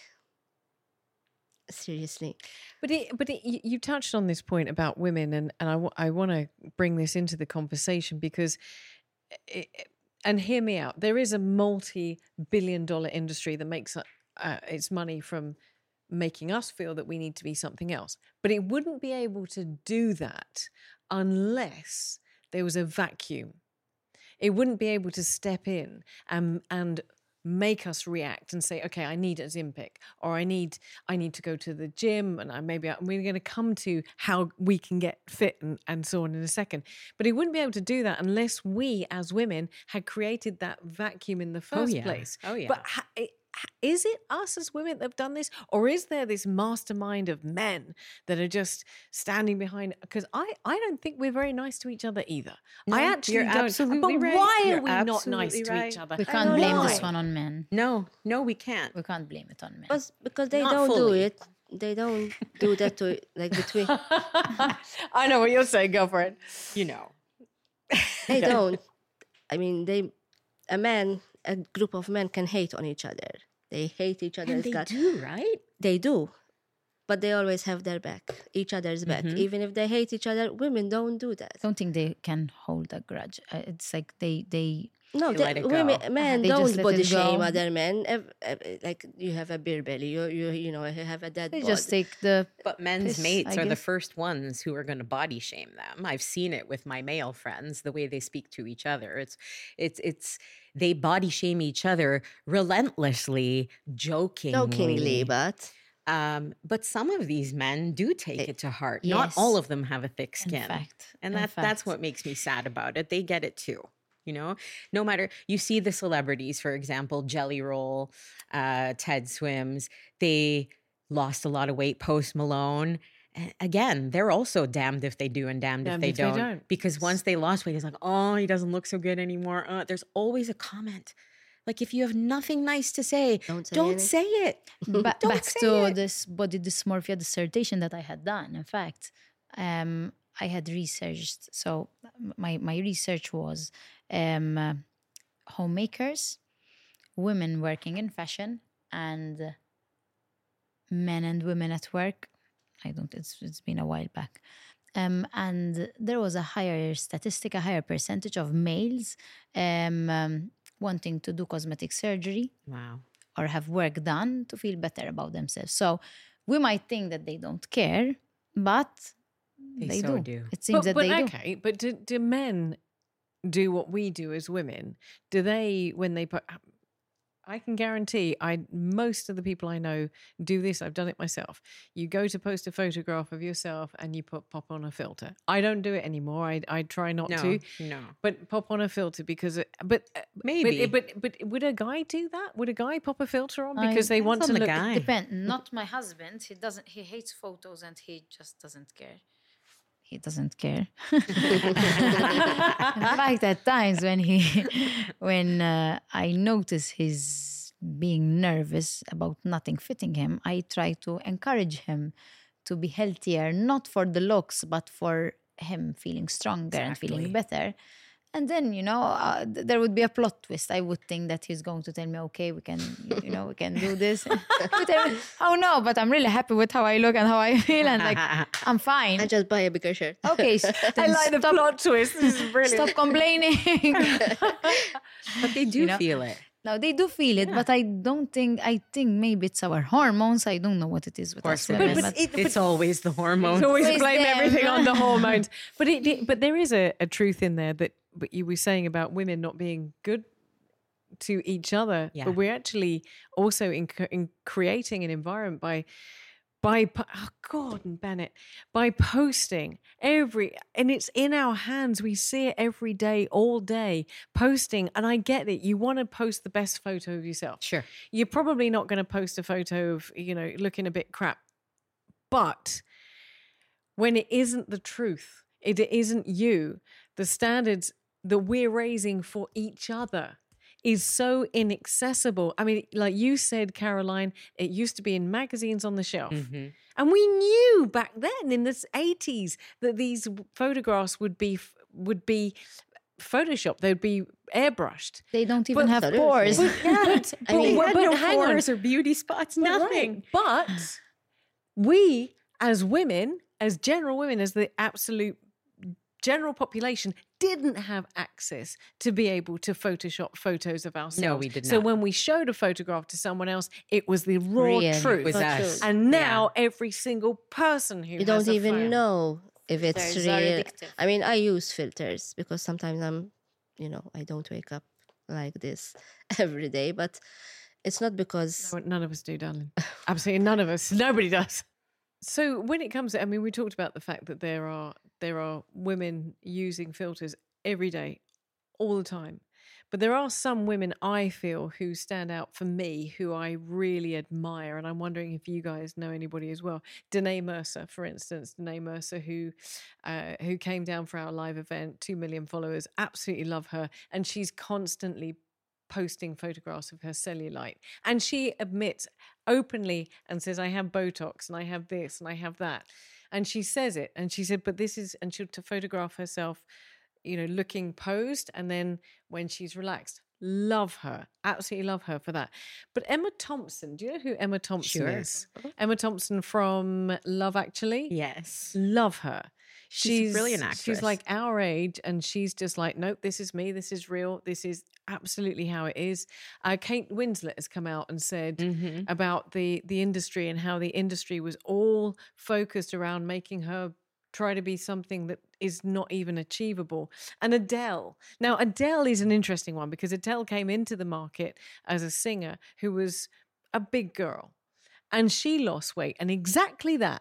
seriously. But it, but it, you you touched on this point about women, and and I, w- I want to bring this into the conversation because, it, and hear me out. There is a multi-billion dollar industry that makes uh, its money from making us feel that we need to be something else, but it wouldn't be able to do that unless there was a vacuum. It wouldn't be able to step in and and make us react and say, okay, I need Ozempic, or I need I need to go to the gym, and I maybe I, we're going to come to how we can get fit and, and so on in a second. But it wouldn't be able to do that unless we as women had created that vacuum in the first oh, yeah. place. Oh, yeah. But ha- it, is it us as women that have done this, or is there this mastermind of men that are just standing behind? Because I, I don't think we're very nice to each other either. No, I actually you're don't. absolutely but right. why You're are we not absolutely nice to right. each other? We can't don't blame know. this one on men. No, no, we can't. We can't blame it on men. Because, because they Not don't fully. do it. They don't do that to, like, between, I know what you're saying, girlfriend. You know. they don't. I mean, they, a man, a group of men can hate on each other. They hate each other's And they guts. do, right? They do. But they always have their back, each other's back. Mhm. Even if they hate each other, women don't do that. I don't think they can hold a grudge. Uh, It's like they they No, They they, let it women, go. men They just don't let body it shame go. other men. Ev- ev- Like you have a beer belly, you you you know you have a dead they bod. just take the But men's Piss, mates I are the guess. first ones who are going to body shame them. I've seen it with my male friends, the way they speak to each other. It's, it's, it's. They body shame each other relentlessly, jokingly. jokingly, but Um, but some of these men do take It- it to heart. Not Yes. all of them have a thick in skin. fact. And in that that's fact. what makes me sad about it. They get it too. You know, no matter you see the celebrities, for example, Jelly Roll, uh, Ted Swims, they lost a lot of weight post Malone. And again, they're also damned if they do and damned, Damned if, they, if they don't. don't. Because once they lost weight, it's like, oh, he doesn't look so good anymore. Uh, there's always a comment. Like if you have nothing nice to say, don't say don't anything. say it. Ba- Don't back say to it. this body dysmorphia dissertation that I had done. In fact, um, I had researched. So m- my my research was um, uh, homemakers, women working in fashion, and uh, men and women at work. I don't. It's it's been a while back. Um, and there was a higher statistic, a higher percentage of males um, um, wanting to do cosmetic surgery Wow. or have work done to feel better about themselves. So we might think that they don't care, but They they, so do. do. It seems But, that but they do. okay, but do, do men do what we do as women? Do they, when they put, I can guarantee I most of the people I know do this. I've done it myself. You go to post a photograph of yourself and you put pop on a filter. I don't do it anymore. I I try not No, to. no. But pop on a filter because, it, but uh, Maybe. But, but but would a guy do that? Would a guy pop a filter on I- because they want Depends to on the look? guy. Depend. Not my husband. He doesn't. He hates photos and he just doesn't care. He doesn't care. In fact, at times when he, when uh, I notice he's being nervous about nothing fitting him, I try to encourage him to be healthier, not for the looks, but for him feeling stronger and feeling Exactly. better. And then, you know, uh, th- there would be a plot twist. I would think that he's going to tell me, okay, we can, you- you know, we can do this. But I would, oh no, but I'm really happy with how I look and how I feel. And like, I'm fine. I just buy a bigger shirt. Okay, s- I then like the stop, plot twist. This is brilliant. stop complaining. But they do You know? feel it. No, they do feel it, but I don't think, I think maybe it's our hormones. I don't know what it is with us But, women. but but- it- it's always the hormones. It's always Always blame them. everything on the hormones. But it, it- but there is a, a truth in there that but you were saying about women not being good to each other. Yeah. But we're actually also in, in creating an environment by by po- oh Gordon Bennett by posting every and it's in our hands. We see it every day, all day, posting. And I get it. You want to post the best photo of yourself. Sure. You're probably not going to post a photo of, you know, looking a bit crap. But when it isn't the truth. It isn't you. The standards that we're raising for each other is so inaccessible. I mean, like you said, Caroline, it used to be in magazines on the shelf. Mhm. And we knew back then in the eighties that these photographs would be would be photoshopped. They'd be airbrushed. They don't even But- have Absolutely. pores. But, yeah, I but- mean- They had but no hang on. pores or beauty spots, But right, nothing. But we, as women, as general women, as the absolute general population, didn't have access to be able to Photoshop photos of ourselves. we did So not. when we showed a photograph to someone else, it was the raw Real. truth. It was So us. true. And now every single person who You has don't a even phone- know if it's Filters are real. addictive. I mean, I use filters because sometimes I'm, you know, I don't wake up like this every day, but it's not because No, none of us do, darling. Absolutely none of us. Nobody does. So when it comes to, I mean, we talked about the fact that there are there are women using filters every day, all the time. But there are some women I feel who stand out for me, who I really admire. And I'm wondering if you guys know anybody as well. Danae Mercer, for instance, Danae Mercer, who uh, who came down for our live event, two million followers, absolutely love her. And she's constantly posting photographs of her cellulite. And she admits openly and says, I have Botox and I have this and I have that. And she says it. And she said, but this is, and she'll to photograph herself, you know, looking posed. And then when she's relaxed, love her, absolutely love her for that. But Emma Thompson, do you know who Emma Thompson Sure. is? Emma Thompson from Love Actually? Yes. Love her. She's a brilliant She's actress. like our age, and she's just like, nope, this is me. This is real. This is absolutely how it is. Uh, Kate Winslet has come out and said Mhm. about the the industry and how the industry was all focused around making her try to be something that is not even achievable. And Adele. Now, Adele is an interesting one because Adele came into the market as a singer who was a big girl, and she lost weight, and exactly that.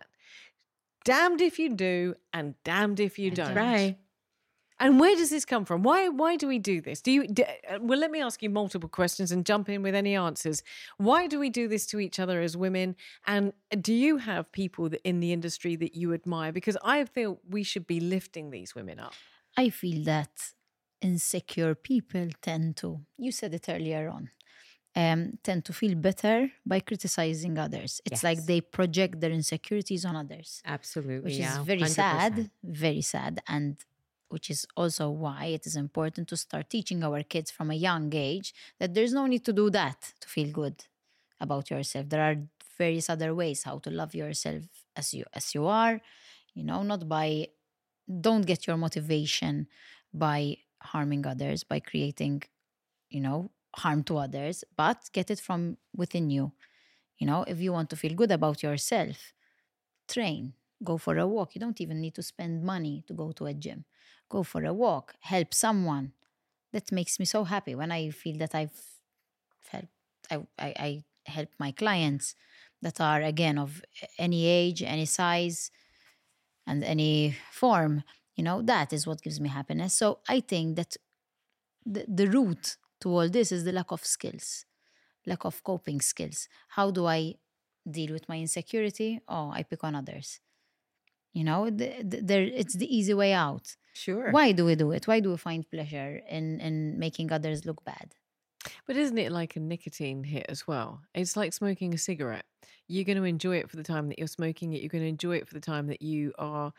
Damned if you do, and damned if you That's don't. Right. And where does this come from? Why why do we do this? Do you do, uh, well, let me ask you multiple questions and jump in with any answers. Why do we do this to each other as women? And do you have people that in the industry that you admire? Because I feel we should be lifting these women up. I feel that insecure people tend to, you said it earlier on, um, tend to feel better by criticizing others. It's like Yes. they project their insecurities on others, Absolutely. which yeah. is very one hundred percent. sad, very sad. And which is also why it is important to start teaching our kids from a young age that there's no need to do that to feel good about yourself. There are various other ways how to love yourself as you as you are, you know, not by don't get your motivation by harming others, by creating, you know, harm to others, but get it from within you. You know, if you want to feel good about yourself, train, go for a walk. You don't even need to spend money to go to a gym. Go for a walk, help someone. That makes me so happy when I feel that I've helped, I, I, I help my clients that are, again, of any age, any size, and any form. You know, that is what gives me happiness. So I think that the, the root to all this is the lack of skills, lack of coping skills. How do I deal with my insecurity? Oh, I pick on others. You know, the, the, there it's the easy way out. Sure. Why do we do it? Why do we find pleasure in, in making others look bad? But isn't it like a nicotine hit as well? It's like smoking a cigarette. You're going to enjoy it for the time that you're smoking it. You're going to enjoy it for the time that you are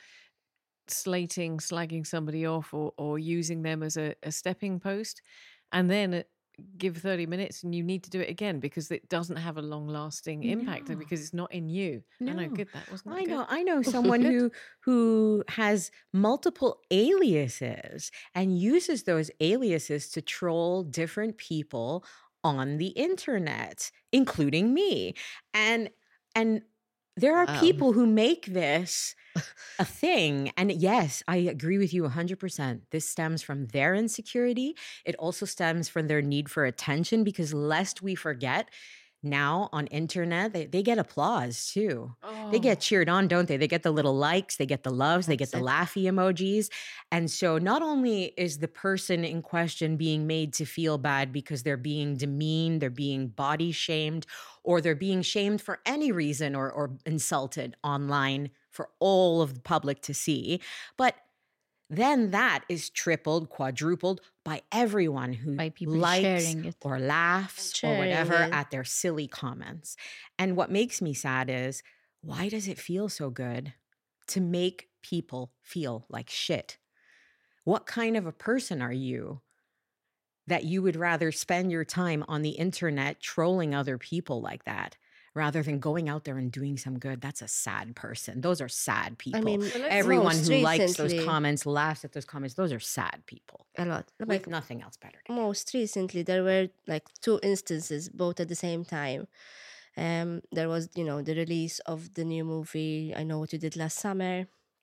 slating, slagging somebody off, or, or using them as a, a stepping post. And then uh, give thirty minutes and you need to do it again because it doesn't have a long lasting impact No. because it's not in you. I know, No. good that wasn't that I good? know, I know someone who who has multiple aliases and uses those aliases to troll different people on the internet, including me. And and there are Wow. people who make this a thing. And yes, I agree with you one hundred percent. This stems from their insecurity. It also stems from their need for attention because lest we forget, now on internet, they, they get applause too. They Oh. get cheered on, don't they? They get the little likes, they get the loves, they get That's the it. laughy emojis. And so not only is the person in question being made to feel bad because they're being demeaned, they're being body shamed, or they're being shamed for any reason or, or insulted online for all of the public to see. But then that is tripled, quadrupled by everyone who By people likes sharing it. or laughs or Sharing whatever it. at their silly comments. And what makes me sad is, why does it feel so good to make people feel like shit? What kind of a person are you that you would rather spend your time on the internet trolling other people like that rather than going out there and doing some good? That's a sad person. Those are sad people. I mean, everyone most who likes those recently- comments, laughs at those comments, those are sad people. A lot. With Like nothing else better to do. most recently, there were like two instances, both at the same time. Um, there was, you know, the release of the new movie I Know What You Did Last Summer,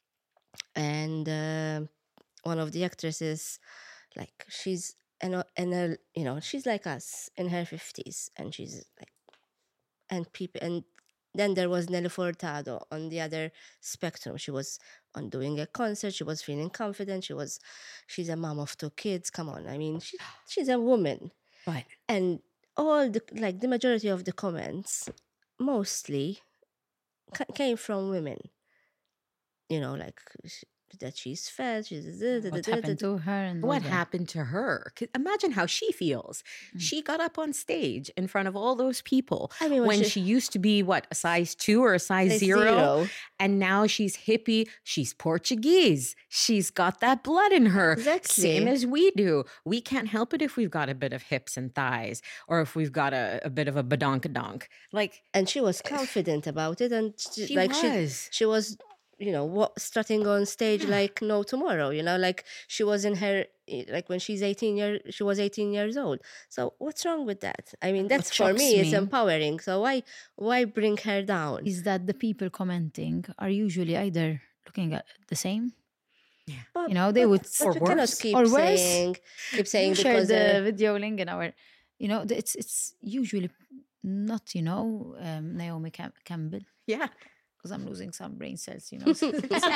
and uh, one of the actresses, like she's and and uh, you know, she's like us in her fifties, and she's like, and people, and then there was Nelly Furtado on the other spectrum. She was on doing a concert. She was feeling confident. She was, she's a mom of two kids. Come on, I mean, she, she's a woman, But and all the like the majority of the comments, mostly, ca- came from women. You know, like sh- that she's fat. She's What happened to her? And all what that. happened to her? 'Cause imagine how she feels. She got up on stage in front of all those people I mean, when when she- she used to be, what, a size two or a size, Size zero? zero. And now she's hippie. She's Portuguese. She's got that blood in her. Exactly. Same as we do. We can't help it if we've got a bit of hips and thighs or if we've got a, a bit of a badonkadonk. Like, And she was confident about it, and she, She like was. she she was, you know, what, strutting on stage like no tomorrow. You know, like she was in her eh, like when she's eighteen year she was eighteen years old. So what's wrong with that? I mean, that's for shocks me, it's me- empowering. So why why bring her down? Is that the people commenting are usually either looking at the same? But, You know, they but- would- but Or you cannot worse. keep Or worse. saying keep saying You share because the uh, video link in our, you know, the- it's it's usually not, you know, um, Naomi Cam- Campbell, yeah. because I'm losing some brain cells, you know. so-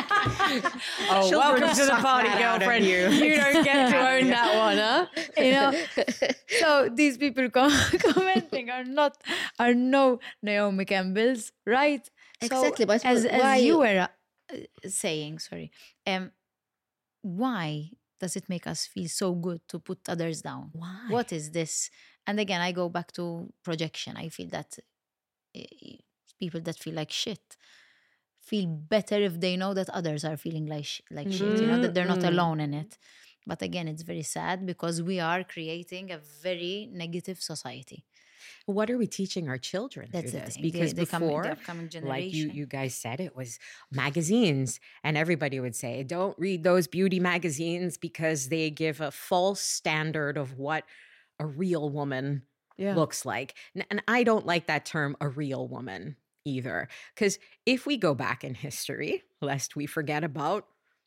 Oh, Children welcome to the suck party, that out of girlfriend. you. You don't get to own that one, huh? you know, so these people com- commenting are not are no Naomi Campbells, right? So Exactly, but as why as you you- were uh, saying, sorry, um, why does it make us feel so good to put others down? Why? What is this? And again, I go back to projection. I feel that uh, people that feel like shit feel better if they know that others are feeling like sh- like shit. You know that they're not Mm-mm. alone in it. But again, it's very sad because we are creating a very negative society. What are we teaching our children That's through the this? thing. The- Because the coming- the before, upcoming like you, generation. you guys said, it was magazines, and everybody would say, "Don't read those beauty magazines because they give a false standard of what a real woman Yeah. looks like." N- And I don't like that term, "a real woman," either, because if we go back in history, lest we forget about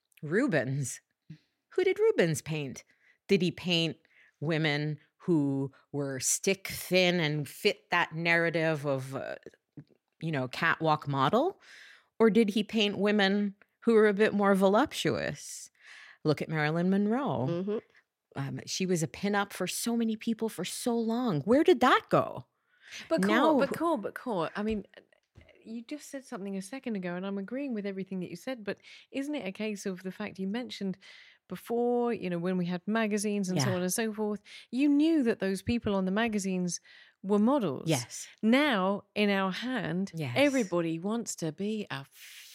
Rubens, who did Rubens paint? Did he paint women who were stick thin and fit that narrative of, uh, you know, catwalk model? Or did he paint women who were a bit more voluptuous? Look at Marilyn Monroe. Mhm. Um, she was a pinup for so many people for so long. Where did that go? But cool, Now- but cool, but cool. I mean, you just said something a second ago, and I'm agreeing with everything that you said. But isn't it a case of the fact you mentioned before, you know, when we had magazines and so Yeah. on and so forth, you knew that those people on the magazines were models. Yes. Now, in our hand, Yes. everybody wants to be a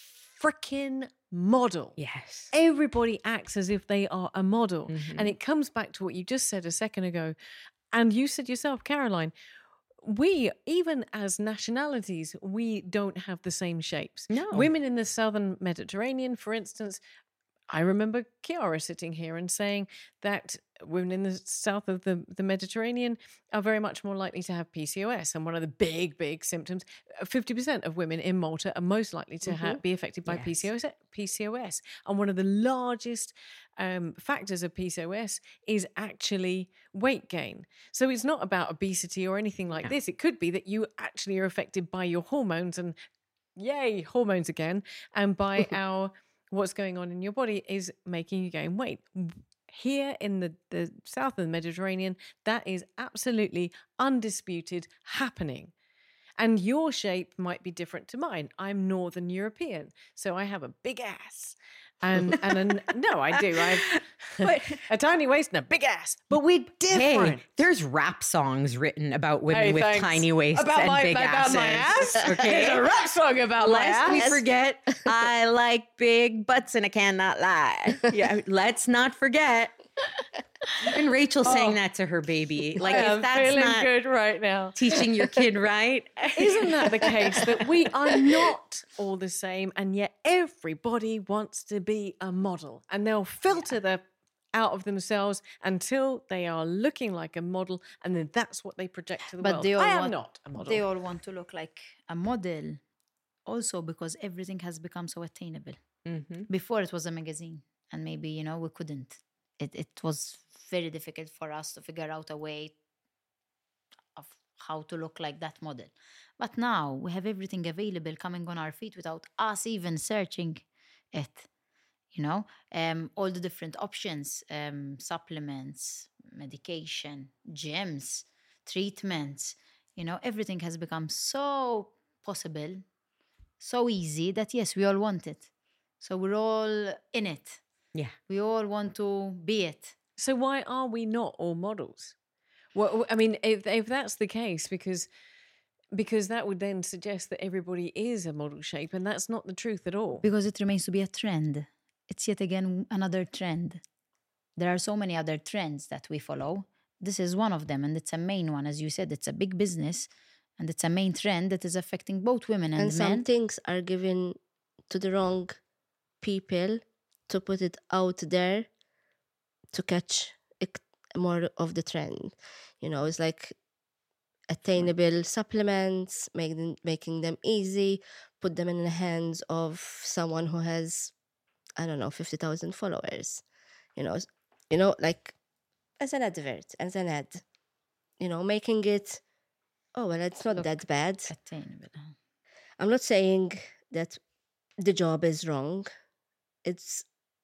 freaking model. Yes. Everybody acts as if they are a model. Mhm. And it comes back to what you just said a second ago. And you said yourself, Caroline, we, even as nationalities, we don't have the same shapes. No. Women in the southern Mediterranean, for instance, I remember Chiara sitting here and saying that women in the south of the, the Mediterranean are very much more likely to have P C O S. And one of the big, big symptoms, uh, fifty percent of women in Malta are most likely to ha- be affected by P C O S, P C O S. And one of the largest um, factors of P C O S is actually weight gain. So it's not about obesity or anything like No. this. It could be that you actually are affected by your hormones and yay, hormones again, and by our what's going on in your body is making you gain weight. Here in the, the south of the Mediterranean, that is absolutely undisputed happening. And your shape might be different to mine. I'm Northern European, so I have a big ass. And and an, no, I do. I have a tiny waist and a big ass, but we're different. Hey, there's rap songs written about women Hey, with thanks. tiny waists about and my, big about asses. my ass. Okay, There's a rap song about lest my we ass. forget, I like big butts and I cannot lie. Yeah, let's not forget. Even Rachel saying that to her baby. Like, I if am that's feeling not good right now. teaching your kid right, Isn't that the case that we are not all the same, and yet everybody wants to be a model, and they'll filter the out of themselves until they are looking like a model, and then that's what they project to the But world. they all I am want, not a model. They all want to look like a model, also because everything has become so attainable. Mm-hmm. Before it was a magazine, and maybe, you know, we couldn't. It it was very difficult for us to figure out a way of how to look like that model. But now we have everything available coming on our feet without us even searching it. You know, um, all the different options, um, supplements, medication, gyms, treatments, you know, everything has become so possible, so easy that yes, we all want it. So we're all in it. Yeah. We all want to be it. So why are we not all models? Well, I mean, if if that's the case, because because that would then suggest that everybody is a model shape, and that's not the truth at all. Because it remains to be a trend. It's yet again another trend. There are so many other trends that we follow. This is one of them, and it's a main one. As you said, it's a big business, and it's a main trend that is affecting both women and, And some men. things are given to the wrong people to put it out there to catch it- more of the trend. You know, it's like attainable supplements, making making them easy, put them in the hands of someone who has, I don't know, fifty thousand followers. You know, s- you know, like as an advert, as an ad. You know, making it, oh well, it's not Look that bad. Attainable. I'm not saying that the job is wrong. It's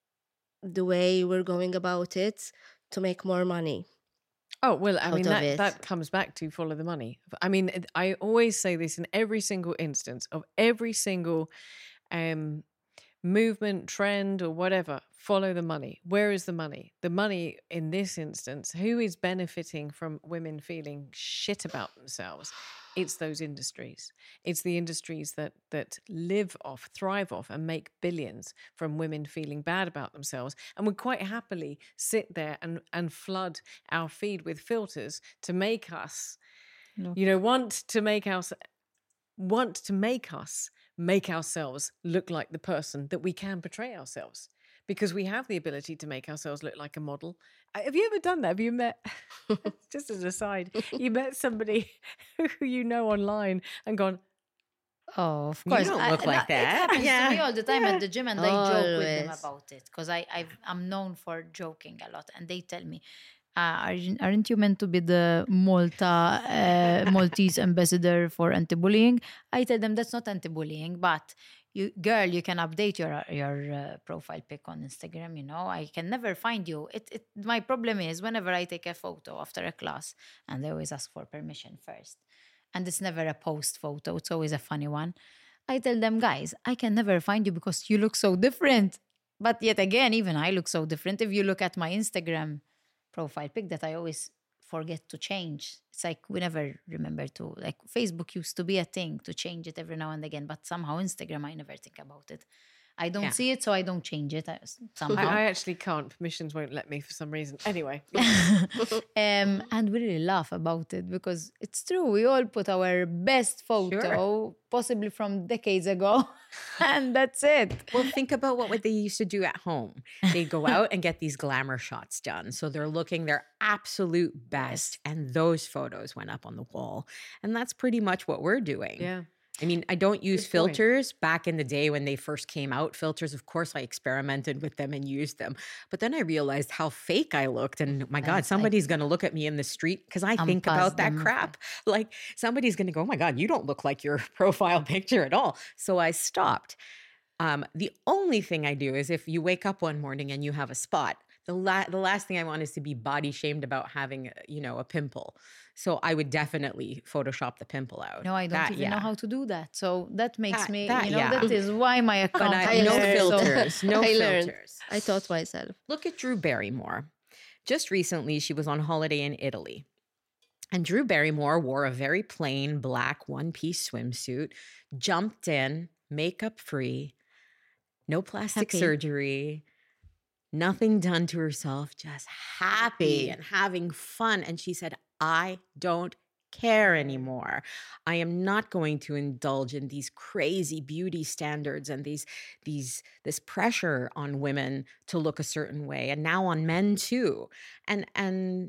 the way we're going about it to make more money. Oh, well, I out mean, of that, it. that comes back to follow the money. I mean, it- I always say this in every single instance of every single um, movement, trend, or whatever. Follow the money. Where is the money? The money in this instance, who is benefiting from women feeling shit about themselves? It's those industries. It's the industries that that live off, thrive off, and make billions from women feeling bad about themselves, and would quite happily sit there and and flood our feed with filters to make us, Look. you know, want to make us want to make us make ourselves look like the person that we can portray ourselves. Because we have the ability to make ourselves look like a model. Uh, Have you ever done that? Have you met, just as an aside, you met somebody who you know online and gone, Oh, of You course. don't look like It that. happens Yeah. to me all the time at the gym, and I joke with them Always. about it because I I've, I'm known for joking a lot, and they tell me, uh, "Aren't aren't you meant to be the Malta uh, Maltese ambassador for anti-bullying?" I tell them that's not anti-bullying, but you, girl, you can update your your uh, profile pic on Instagram. You know, I can never find you. It it my problem is whenever I take a photo after a class, and they always ask for permission first. And it's never a post photo, it's always a funny one. I tell them, guys, I can never find you because you look so different. But yet again, even I look so different. If you look at my Instagram profile pic that I always forget to change, it's like we never remember to, like Facebook used to be a thing to change it every now and again, but somehow Instagram, I never think about it. I don't Yeah. see it, so I don't change it uh, s- somehow. I, I actually can't. Permissions won't let me for some reason. Anyway, um, and we really laugh about it because it's true. We all put our best photo, possibly from decades ago, and that's it. Well, think about what, what they used to do at home. They go out and get these glamour shots done. So they're looking their absolute best. And those photos went up on the wall. And that's pretty much what we're doing. yeah. I mean, I don't use Good point. filters. Back in the day when they first came out, filters, of course, I experimented with them and used them. But then I realized how fake I looked. And my God, Yes, I- somebody's going to look at me in the street because I I'm think past about that them. crap. Like somebody's going to go, oh my God, you don't look like your profile picture at all. So I stopped. Um, the only thing I do is if you wake up one morning and you have a spot, the la- the last thing I want is to be body shamed about having, you know, a pimple. So I would definitely Photoshop the pimple out. No, I don't That, even yeah. know how to do that. So that makes That- me, that, you know, yeah. that is why my account But I, I no learned, so- filters, no I learned. filters. I taught myself. Look at Drew Barrymore. Just recently, she was on holiday in Italy. And Drew Barrymore wore a very plain black one-piece swimsuit, jumped in, makeup free, no plastic Happy. surgery, nothing done to herself, just happy Happy. and having fun. And she said, I don't care anymore. I am not going to indulge in these crazy beauty standards and these these this pressure on women to look a certain way, and now on men too. And and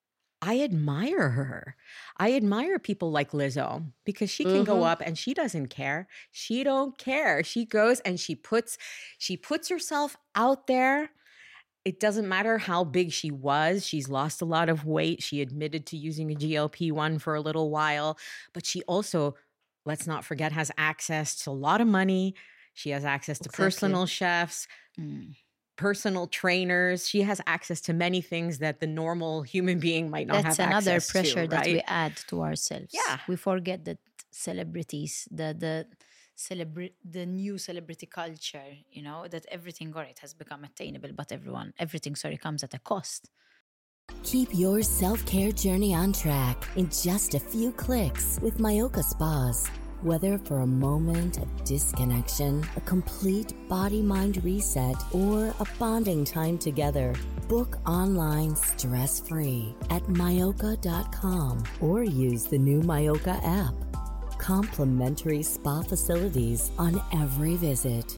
I admire her. I admire people like Lizzo because she can go Mhm. up and she doesn't care. She don't care. She goes and she puts she puts herself out there. It doesn't matter how big she was. She's lost a lot of weight. She admitted to using a G L P one for a little while, but she also, let's not forget, has access to a lot of money. She has access to Exactly. personal chefs, Mm. personal trainers. She has access to many things that the normal human being might not That's have another access pressure to, that right? we add to ourselves. Yeah. We forget that celebrities, the the celebra- the new celebrity culture, you know, that everything, all right, has become attainable, but everyone, everything, sorry, comes at a cost. Keep your self-care journey on track in just a few clicks with Myoka Spas. Whether for a moment of disconnection, a complete body-mind reset, or a bonding time together, book online stress-free at myoka dot com or use the new Myoka app. Complimentary spa facilities on every visit.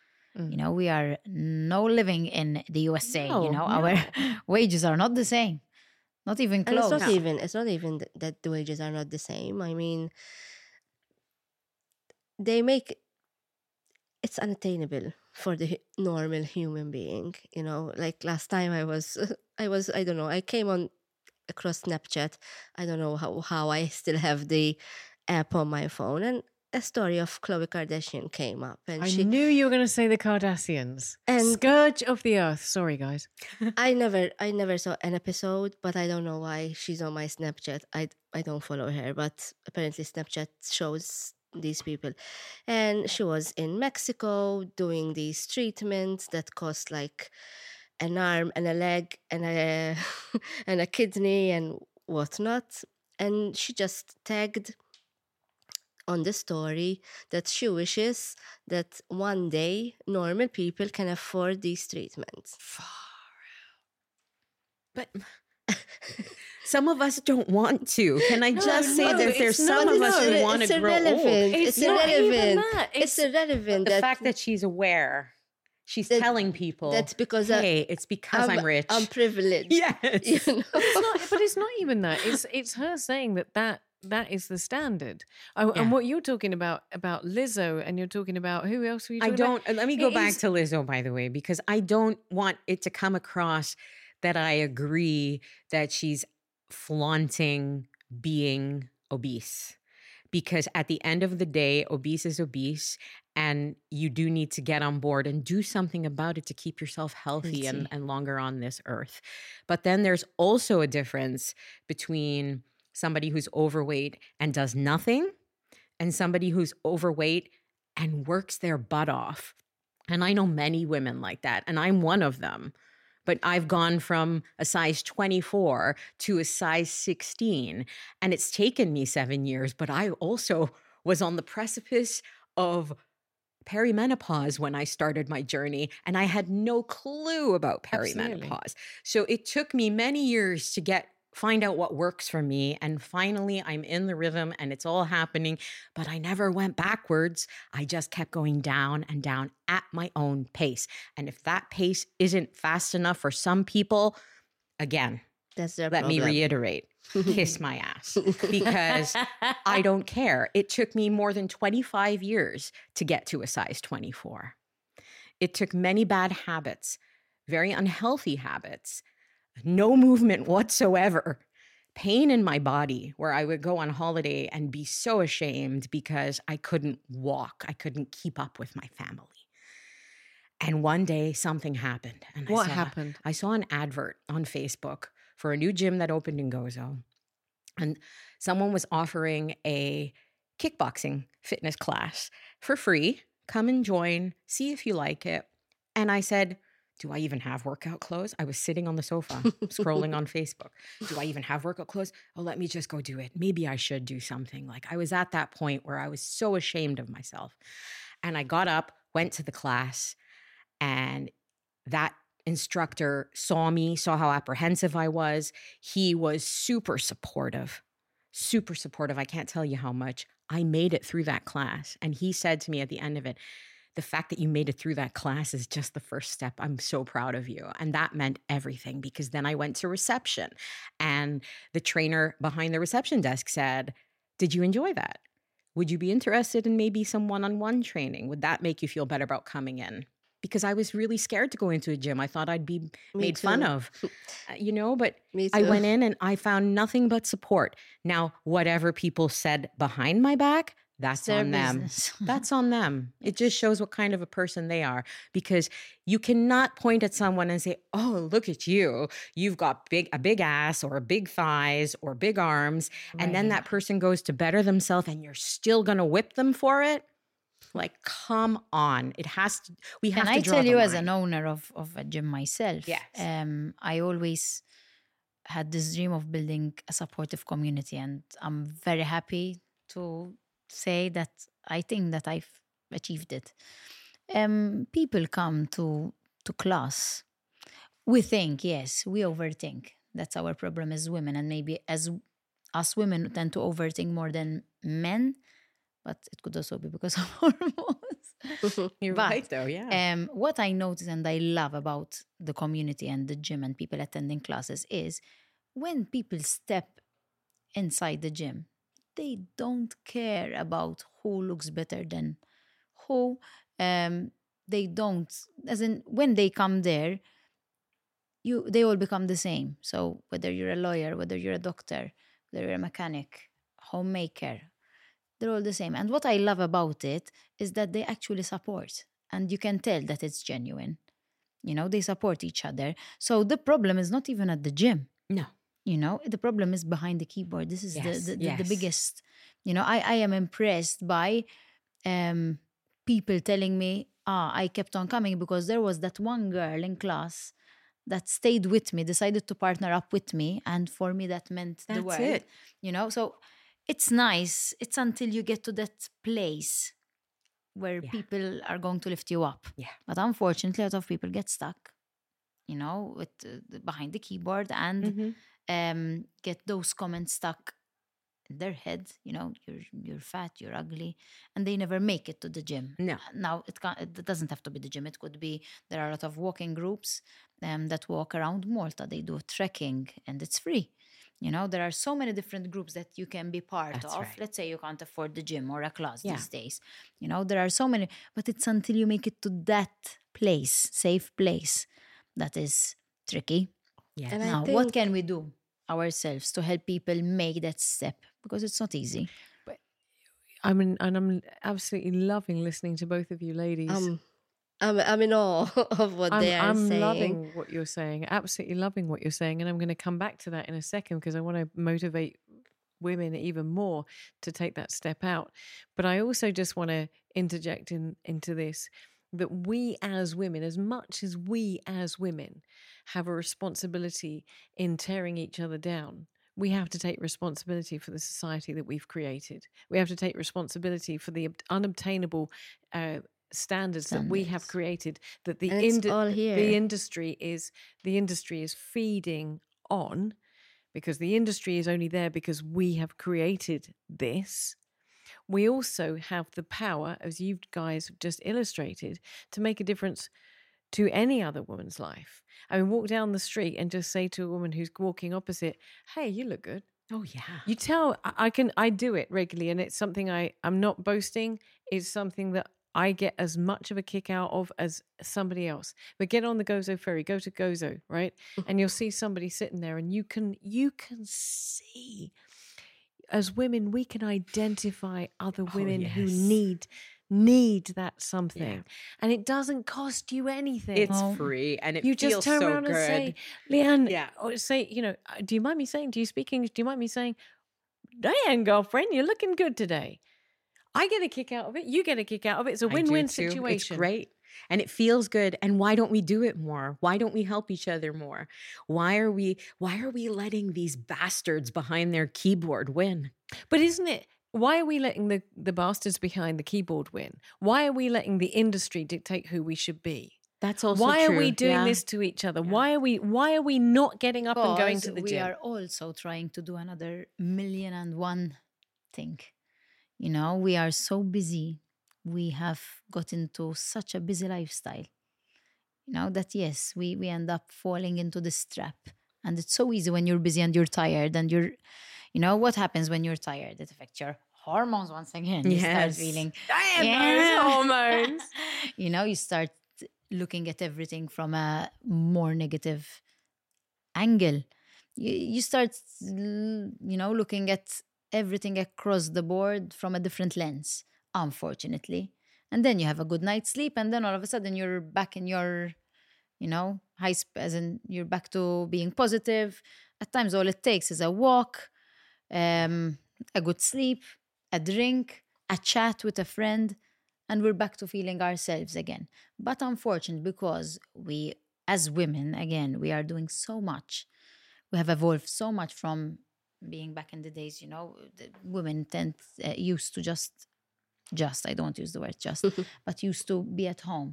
You know, we are no living in the U S A. No, you know, no. our wages are not the same, not even And it's close. not even it's not even th- that the wages are not the same. I mean, they make it's unattainable for the hu- normal human being. You know, like last time I was I was I don't know I came on across Snapchat. I don't know how how I still have the app on my phone, and a story of Khloe Kardashian came up, and I she knew you were going to say the Kardashians. And- Scourge of the earth. Sorry, guys. I never I never saw an episode, but I don't know why she's on my Snapchat. I I don't follow her, but apparently Snapchat shows these people. And she was in Mexico doing these treatments that cost like an arm and a leg and a and a kidney and whatnot. And she just tagged on the story that she wishes that one day normal people can afford these treatments. But some of us don't want to. Can I just say no, that it's there's not- some of no, us who it's want to grow old? irrelevant. It's It's, not even irrelevant. that. It's, It's irrelevant. The that, fact that she's aware, she's That- telling people, that's because I- hey, it's because I'm, rich. I'm privileged. yes. You know? It's not, but it's not even that. It's it's her saying that that that is the standard. Oh, Yeah. And what you're talking about about Lizzo, and you're talking about who else were you I talking about? don't. Let me go It back is- to Lizzo, by the way, because I don't want it to come across that I agree that she's flaunting being obese. Because at the end of the day, obese is obese, and you do need to get on board and do something about it to keep yourself healthy and, Healthy. and longer on this earth. But then there's also a difference between somebody who's overweight and does nothing and somebody who's overweight and works their butt off. And I know many women like that, and I'm one of them. But I've gone from a size twenty-four to a size sixteen, and it's taken me seven years. But I also was on the precipice of perimenopause when I started my journey, and I had no clue about Absolutely. perimenopause. So it took me many years to get find out what works for me, and finally I'm in the rhythm and it's all happening, but I never went backwards. I just kept going down and down at my own pace. And if that pace isn't fast enough for some people, again, That's their let me problem. reiterate, kiss my ass, because I don't care. It took me more than twenty-five years to get to a size twenty-four. It took many bad habits, very unhealthy habits, no movement whatsoever, pain in my body where I would go on holiday and be so ashamed because I couldn't walk. I couldn't keep up with my family. And one day something happened. And What I saw, happened? I saw an advert on Facebook for a new gym that opened in Gozo. And someone was offering a kickboxing fitness class for free. Come and join, see if you like it. And I said, do I even have workout clothes? I was sitting on the sofa scrolling on Facebook. Do I even have workout clothes? Oh, let me just go do it. Maybe I should do something. Like I was at that point where I was so ashamed of myself. And I got up, went to the class, and that instructor saw me, saw how apprehensive I was. He was super supportive, super supportive. I can't tell you how much. I made it through that class. And he said to me at the end of it, the fact that you made it through that class is just the first step. I'm so proud of you. And that meant everything, because then I went to reception and the trainer behind the reception desk said, did you enjoy that? Would you be interested in maybe some one-on-one training? Would that make you feel better about coming in? Because I was really scared to go into a gym. I thought I'd be Me made fun too. of, uh, you know, but Me I too. went in and I found nothing but support. Now, whatever people said behind my back, that's It's their on them. business. That's on them. It just shows what kind of a person they are, because you cannot point at someone and say, oh, look at you. You've got big a big ass or big thighs or big arms. And then Right. that person goes to better themselves and you're still going to whip them for it. Like, come on. It has to, we have Can to I draw tell the you, as an line. owner of, of a gym myself, Yes. um, I always had this dream of building a supportive community, and I'm very happy to say that I think that I've achieved it. Um, people come to to class. We think, yes, we overthink. That's our problem as women, and maybe as us women tend to overthink more than men. But it could also be because of hormones. You're But, right, though. Yeah. Um, what I notice and I love about the community and the gym and people attending classes is when people step inside the gym, they don't care about who looks better than who. Um, they don't, as in when they come there, you they all become the same. So whether you're a lawyer, whether you're a doctor, whether you're a mechanic, homemaker, they're all the same. And what I love about it is that they actually support. And you can tell that it's genuine. You know, they support each other. So the problem is not even at the gym. No. You know, the problem is behind the keyboard. This is Yes, the, the, the, yes. the biggest, you know, I, I am impressed by um, people telling me, ah, I kept on coming because there was that one girl in class that stayed with me, decided to partner up with me. And for me, that meant the That's world. it. You know, so it's nice. It's until you get to that place where Yeah. people are going to lift you up. Yeah. But unfortunately, a lot of people get stuck, you know, with uh, the, behind the keyboard and Mhm. um, get those comments stuck in their head. You know, you're you're fat, you're ugly, and they never make it to the gym. No. Now it can't. It doesn't have to be the gym. It could be there are a lot of walking groups um, that walk around Malta. They do trekking, and it's free. You know, there are so many different groups that you can be part That's of. right. Let's say you can't afford the gym or a class Yeah. these days. You know, there are so many, but it's until you make it to that place, safe place, that is tricky. Yes. And I Now, what think- can we do ourselves to help people make that step? Because it's not easy. I mean, and I'm absolutely loving listening to both of you ladies. Um, I'm, I'm in awe of what I'm, they are I'm saying. loving what you're saying, absolutely loving what you're saying. And I'm going to come back to that in a second because I want to motivate women even more to take that step out. But I also just want to interject in, into this, that we as women, as much as we as women have a responsibility in tearing each other down, we have to take responsibility for the society that we've created. We have to take responsibility for the ob- unobtainable uh, standards, that we have Standards. created, that the And it's indu- all the here. industry is the industry is feeding on, because the industry is only there because we have created this. We also have the power, as you guys have just illustrated, to make a difference to any other woman's life. I mean, walk down the street and just say to a woman who's walking opposite, hey, you look good. Oh, yeah. You tell, I I can, I do it regularly, and it's something I, I'm not boasting. It's something that I get as much of a kick out of as somebody else. But get on the Gozo ferry, go to Gozo, right? And you'll see somebody sitting there, and you can, you can see, as women, we can identify other Oh, women who yes. need need that something. And it doesn't cost you anything. It's Oh. free and it you feels just turn so around good. and say, Leanne, Yeah. or say, you know, "Uh, do you mind me saying, do you speak English? Do you mind me saying, Diane, girlfriend, you're looking good today. I get a kick out of it. You get a kick out of it. It's a I do win-win too. situation. It's great. And it feels good. And why don't we do it more? Why don't we help each other more? Why are we why are we letting these bastards behind their keyboard win? But isn't it, why are we letting the, the bastards behind the keyboard win? Why are we letting the industry dictate who we should be? That's also Why true. are we doing Yeah. this to each other? Why are we why are we not getting up and going to Because the we gym? are also trying to do another million and one thing. You know, we are so busy. We have got into such a busy lifestyle. You know, that yes, we, we end up falling into this trap. And it's so easy when you're busy and you're tired and you're, you know, what happens when you're tired? It affects your hormones once again. You start Yes. feeling, Damn Yeah. those hormones. you know, you start looking at everything from a more negative angle. You, you start, l- you know, looking at everything across the board from a different lens, unfortunately. And then you have a good night's sleep, and then all of a sudden you're back in your, you know, high, sp- as in you're back to being positive. At times, all it takes is a walk, um, a good sleep, a drink, a chat with a friend, and we're back to feeling ourselves again. But unfortunately, because we, as women, again, we are doing so much. We have evolved so much from being back in the days, you know, the women tend uh, used to just, just, I don't use the word just, but used to be at home,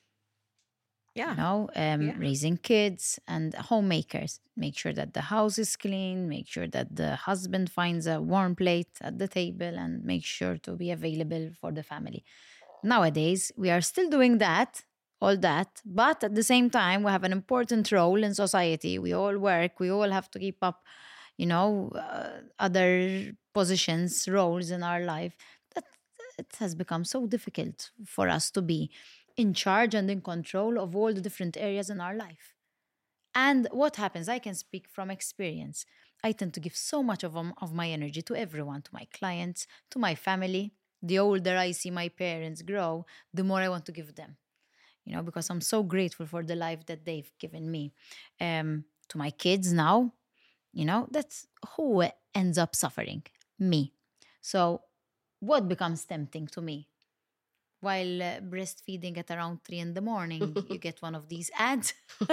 Yeah. you know, um, Yeah. raising kids and homemakers. Make sure that the house is clean, make sure that the husband finds a warm plate at the table, and make sure to be available for the family. Nowadays, we are still doing that, all that, but at the same time, we have an important role in society. We all work, we all have to keep up, you know, uh, other positions, roles in our life. That it has become so difficult for us to be in charge and in control of all the different areas in our life. And what happens, I can speak from experience. I tend to give so much of, um, of my energy to everyone, to my clients, to my family. The older I see my parents grow, the more I want to give them, you know, because I'm so grateful for the life that they've given me. Um, to my kids now, you know, that's who ends up suffering, me. So what becomes tempting to me? While uh, breastfeeding at around three in the morning, you get one of these ads.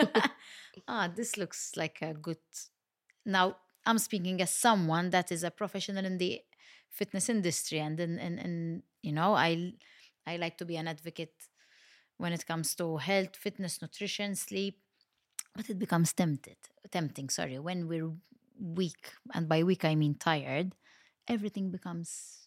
Ah, this looks like a good. Now, I'm speaking as someone that is a professional in the fitness industry, and in, in, in you know, I, I like to be an advocate when it comes to health, fitness, nutrition, sleep. But it becomes tempted, tempting. Sorry, when we're weak, and by weak I mean tired, everything becomes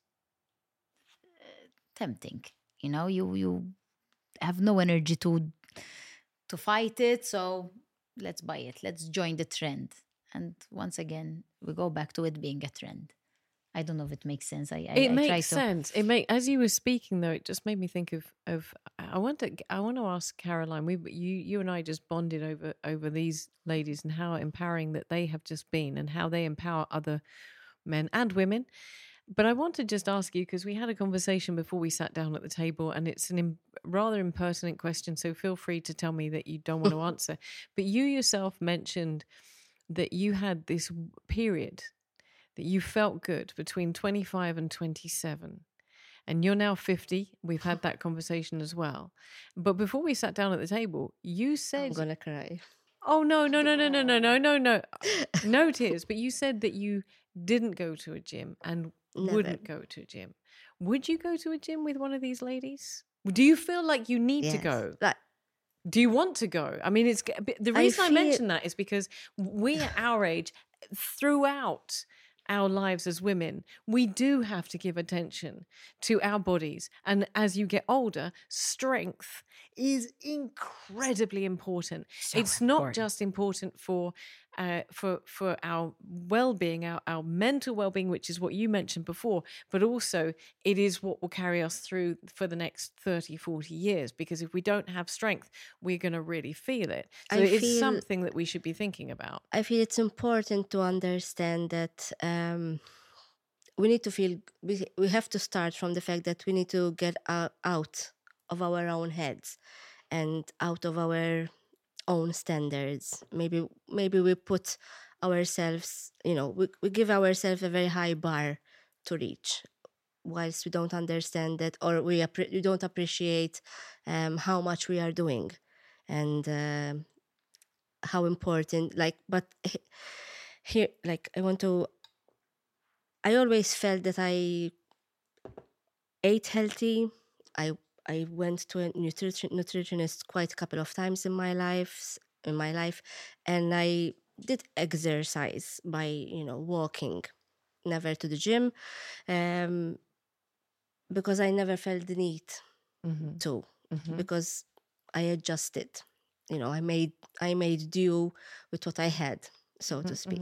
uh, tempting. You know, you you have no energy to to fight it, so let's buy it. Let's join the trend. And once again, we go back to it being a trend. I don't know if it makes sense. I, I It I try makes to, sense. It make as you were speaking though, it just made me think of of. I want to I want to ask Caroline. We you you and I just bonded over over these ladies and how empowering that they have just been, and how they empower other men and women. But I want to just ask you, because we had a conversation before we sat down at the table, and it's an Im- rather impertinent question. So feel free to tell me that you don't want to answer. But you yourself mentioned that you had this w- period that you felt good between twenty-five and twenty-seven. And you're now fifty. We've had that conversation as well. But before we sat down at the table, you I'm said, gonna cry. oh, no, no, no, no, no, no, no, no, no. No tears. But you said that you didn't go to a gym and Never. wouldn't go to a gym. Would you go to a gym with one of these ladies? Do you feel like you need to Yes. go? Like, Do you want to go? I mean, it's the I reason I, feel- mention that is because we at our age, throughout our lives as women, we do have to give attention to our bodies. And as you get older, strength is incredibly important. So it's not important. just important for uh, for for our well-being, our, our mental well-being, which is what you mentioned before, but also it is what will carry us through for the next thirty, forty years. Because if we don't have strength, we're going to really feel it. So I it's feel- something that we should be thinking about. I feel it's important to understand that um, we need to feel, we, we have to start from the fact that we need to get out, out of our own heads and out of our own standards. Maybe maybe we put ourselves, you know, we, we give ourselves a very high bar to reach, whilst we don't understand that, or we, appre- we don't appreciate um, how much we are doing and uh, how important, like, but here, like, I want to, I always felt that I ate healthy. I I went to a nutrition, nutritionist quite a couple of times in my life, in my life, and I did exercise by, you know, walking, never to the gym, um, because I never felt the need Mm-hmm. to, Mm-hmm. because I adjusted, you know, I made I made do with what I had, so to speak.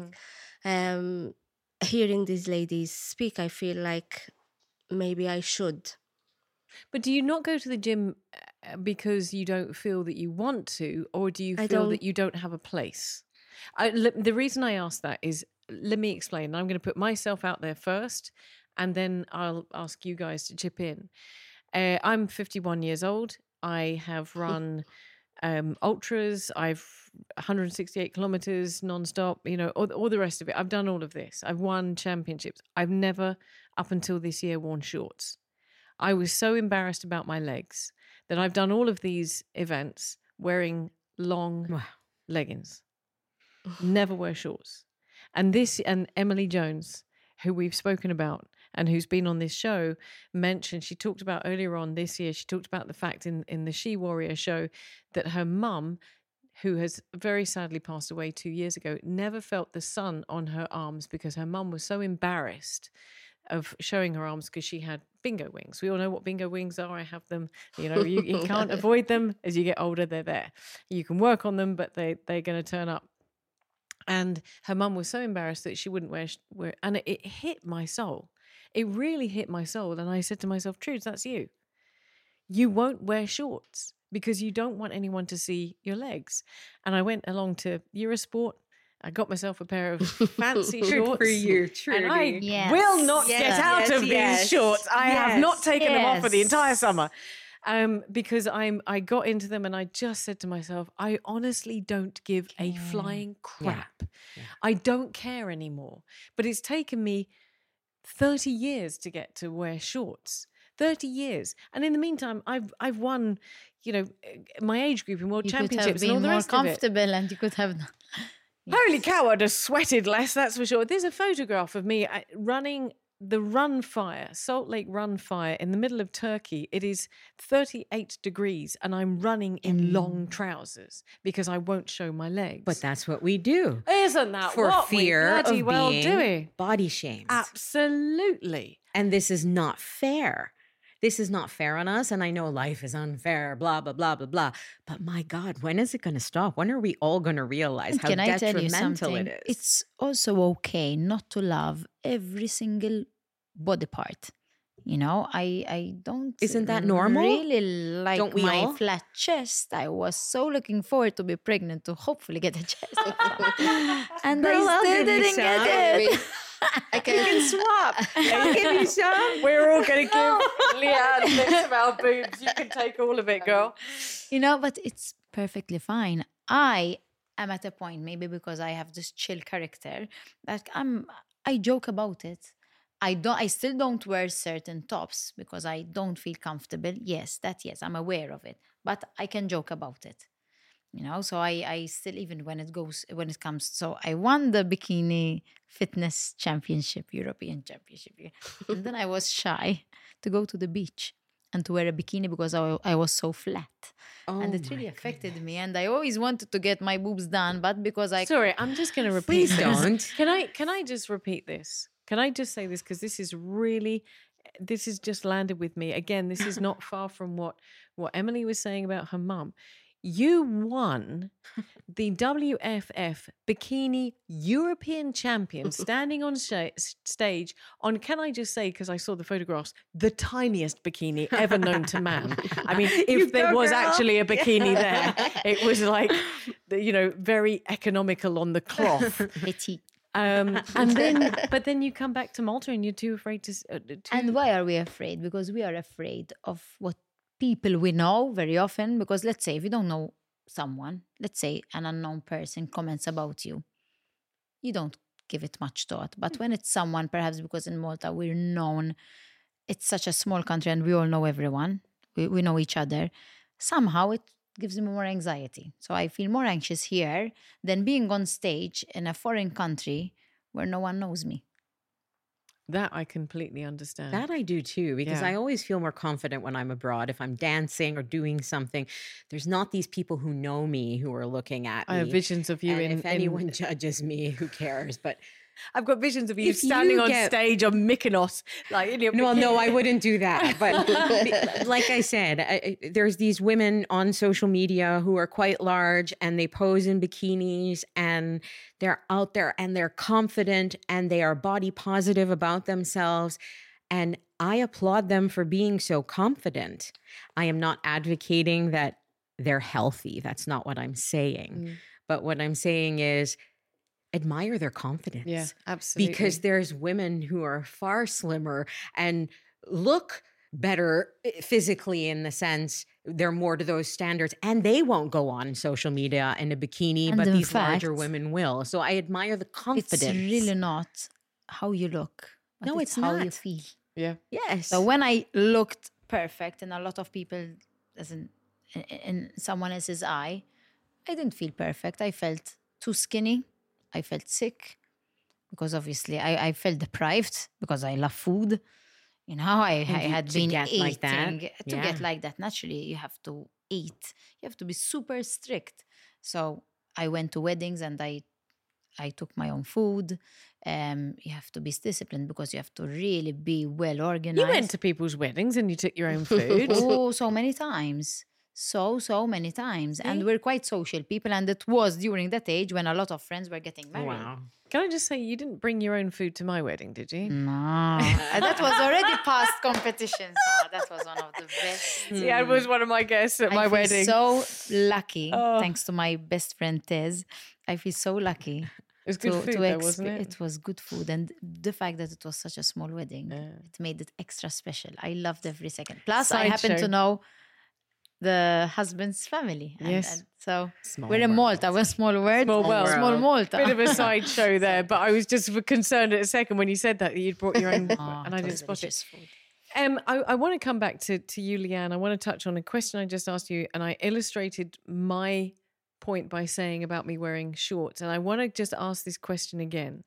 Um, hearing these ladies speak, I feel like maybe I should. But do you not go to the gym uh, because you don't feel that you want to, or do you I feel don't- that you don't have a place? I, le- the reason I ask that is, let me explain. I'm going to put myself out there first, and then I'll ask you guys to chip in. Uh, I'm fifty-one years old. I have run um, ultras. I've one hundred sixty-eight kilometers nonstop. You know, all, all the rest of it. I've done all of this. I've won championships. I've never, up until this year, worn shorts. I was so embarrassed about my legs that I've done all of these events wearing long Wow. leggings. Never wear shorts. And this, and Emily Jones, who we've spoken about and who's been on this show, mentioned, she talked about earlier on this year, she talked about the fact in, in the She Warrior show that her mum, who has very sadly passed away two years ago, never felt the sun on her arms because her mum was so embarrassed of showing her arms because she had bingo wings. We all know what bingo wings are. I have them. You know, you, you can't avoid them. As you get older, they're there. You can work on them, but they, they're going to turn up. And her mum was so embarrassed that she wouldn't wear, wear and it, it hit my soul. It really hit my soul. And I said to myself, Trudes, that's you. You won't wear shorts because you don't want anyone to see your legs. And I went along to Eurosport. I got myself a pair of fancy shorts. Good for you, And I Trudy. Yes. will not Yes, get out yes, of yes. these shorts. I have not Yes, taken them off for the yes. entire summer. Um, because I'm, I got into them and I just said to myself, I honestly don't give a flying crap. Yeah. I don't care anymore. But it's taken me thirty years to get to wear shorts. thirty years. And in the meantime, I've I've won, you know, my age group in world You could have championships and all been the more rest of it. comfortable, and you could have. Holy cow, I'd have sweated less, that's for sure. There's a photograph of me uh, running the Run Fire, Salt Lake Run Fire in the middle of Turkey. It is thirty-eight degrees and I'm running in long trousers because I won't show my legs. But that's what we do isn't that for what fear we bloody of well being doing? body shamed. Absolutely. And this is not fair. This is not fair on us. And I know life is unfair, blah, blah, blah, blah, blah. But my God, when is it going to stop? When are we all going to realize how Can I tell you detrimental something? it is? It's also okay not to love every single body part. You know, I I don't. Isn't that normal? Really like Don't we my all? flat chest. I was so looking forward to be pregnant to hopefully get a chest, and Girl, I I'll still give you didn't some. get it. I You can swap. I'll give you some. We're all going to give Leanne bits of our boobs. You can take all of it, girl. You know, but it's perfectly fine. I am at a point, maybe because I have this chill character, that I'm I joke about it. I don't I still don't wear certain tops because I don't feel comfortable. Yes, that yes, I'm aware of it. But I can joke about it. You know, so I, I still, even when it goes, when it comes, so I won the bikini fitness championship, European championship. And then I was shy to go to the beach and to wear a bikini because I, I was so flat. and it Oh really my affected me. And I always wanted to get my boobs done, but because I... Sorry, I'm just going to repeat Please this. don't. Can I, can I just repeat this? Can I just say this? Because this is really, this has just landed with me. Again, this is not far from what, what Emily was saying about her mum. You won the W F F Bikini European Champion standing on sh- stage on, can I just say, because I saw the photographs, the tiniest bikini ever known to man. I mean, if You there go, was girl. actually a bikini there, it was like, the, you know, very economical on the cloth. Petite. Um, and then, but then you come back to Malta and you're too afraid to. Uh, to And why are we afraid? Because we are afraid of what people we know very often. Because let's say if you don't know someone, let's say an unknown person comments about you, you don't give it much thought. But when it's someone, perhaps because in Malta we're known, it's such a small country and we all know everyone, we, we know each other, somehow it gives me more anxiety. So I feel more anxious here than being on stage in a foreign country where no one knows me. That I completely understand. That I do too, because Yeah. I always feel more confident when I'm abroad. If I'm dancing or doing something, there's not these people who know me who are looking at I me. have visions of you And in. if anyone in, judges me, who cares? But I've got visions of you If standing you on get- stage on Mykonos, like in your well, no, I bikini. wouldn't do that. But like I said, I, I- there's these women on social media who are quite large and they pose in bikinis and they're out there and they're confident and they are body positive about themselves. And I applaud them for being so confident. I am not advocating that they're healthy. That's not what I'm saying. Mm. But what I'm saying is admire their confidence. Yeah, absolutely. Because there's women who are far slimmer and look better physically, in the sense they're more to those standards, and they won't go on social media in a bikini, And but in these larger fact, women will. So I admire the confidence. It's really not how you look. But No, it's, it's how you not. feel. yeah. Yes. So when I looked perfect and a lot of people, as in, in, in someone else's eye, I didn't feel perfect. I felt too skinny. I felt sick because obviously I, I felt deprived because I love food. You know, I, I you- had to been get eating. like that, To yeah. get like that, naturally, you have to eat. You have to be super strict. So I went to weddings and I I took my own food. Um, you have to be disciplined because you have to really be well organized. You went to people's weddings and you took your own food. Oh, so many times. So, so many times. And we're quite social people. And it was during that age when a lot of friends were getting married. wow. Can I just say, you didn't bring your own food to my wedding, did you? No. Uh, that was already past competition. So that was one of the best. Yeah, it was one of my guests at my I feel wedding. so lucky, Oh. thanks to my best friend Tez. I feel so lucky. It was good food, though, exp- wasn't it? It was good food. And the fact that it was such a small wedding, Yeah. it made it extra special. I loved every second. Plus, I Sideshow. happen to know the husband's family. And, Yes. and so Small we're in world. Malta. We're small world. Small world. Small Malta. Bit of a sideshow there, but I was just concerned at a second when you said that, that you'd brought your own, Oh, and I it didn't was spot it. delicious food. Um, I, I want to come back to, to you, Leanne. I want to touch on a question I just asked you, and I illustrated my point by saying about me wearing shorts. And I want to just ask this question again.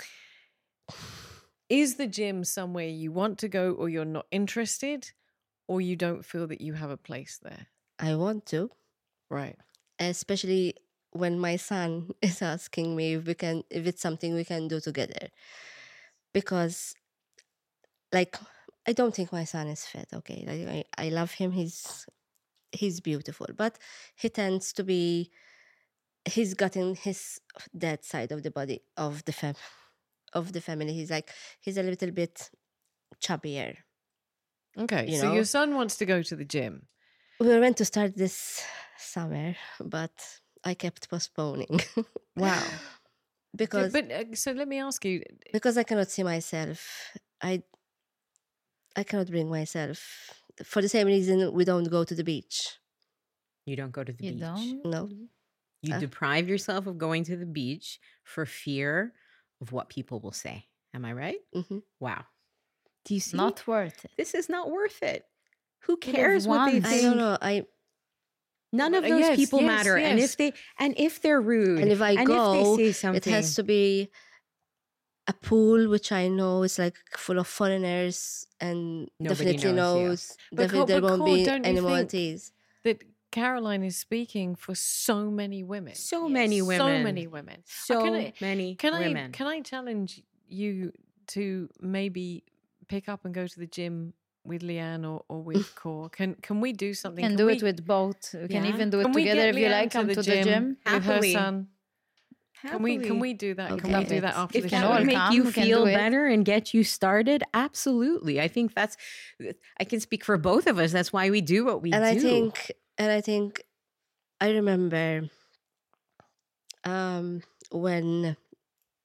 Is the gym somewhere you want to go or you're not interested, or you don't feel that you have a place there? I want to, Right. especially when my son is asking me if we can, if it's something we can do together. Because, like, I don't think my son is fit. Okay, like, I, I love him. He's he's beautiful, but he tends to be. He's gotten his dead side of the body of the fam, of the family. He's like he's a little bit chubbier. Okay. You So know? your son wants to go to the gym. We were meant to start this summer, but I kept postponing. Wow. because but uh, so let me ask you. because I cannot see myself. I I cannot bring myself. For the same reason, we don't go to the beach. You don't go to the You beach. don't? No, You Uh. deprive yourself of going to the beach for fear of what people will say. Am I right? Mhm. Wow. Do you see? Not worth it. This is not worth it. Who live cares what they once. think? I don't know. I None of Uh, those yes, people yes, matter. And yes. if they and if they're rude, and if I and go, if they say something, it has to be a pool which I know is like full of foreigners, and Nobody definitely knows, yeah. knows. But Definitely Cor- there but won't Cor, be don't you any think- Maltese. That Caroline is speaking for so many women. so many women, So many women. Uh, so can I, many can I women. can I challenge you to maybe pick up and go to the gym with Leanne or, or with Cor? Can can we do something? You can do we, it with both. You can Yeah. even do it can we together get if you Leanne like. Come to the gym, gym. with her Happily. son. Can we can Happily. we do that? Can Okay. we do Love that it. after If the can that show? would all make come, you we can feel do it. better and get you started, absolutely. I think that's. I can speak for both of us. That's why we do what we and do. I think, and I think, I remember, um, when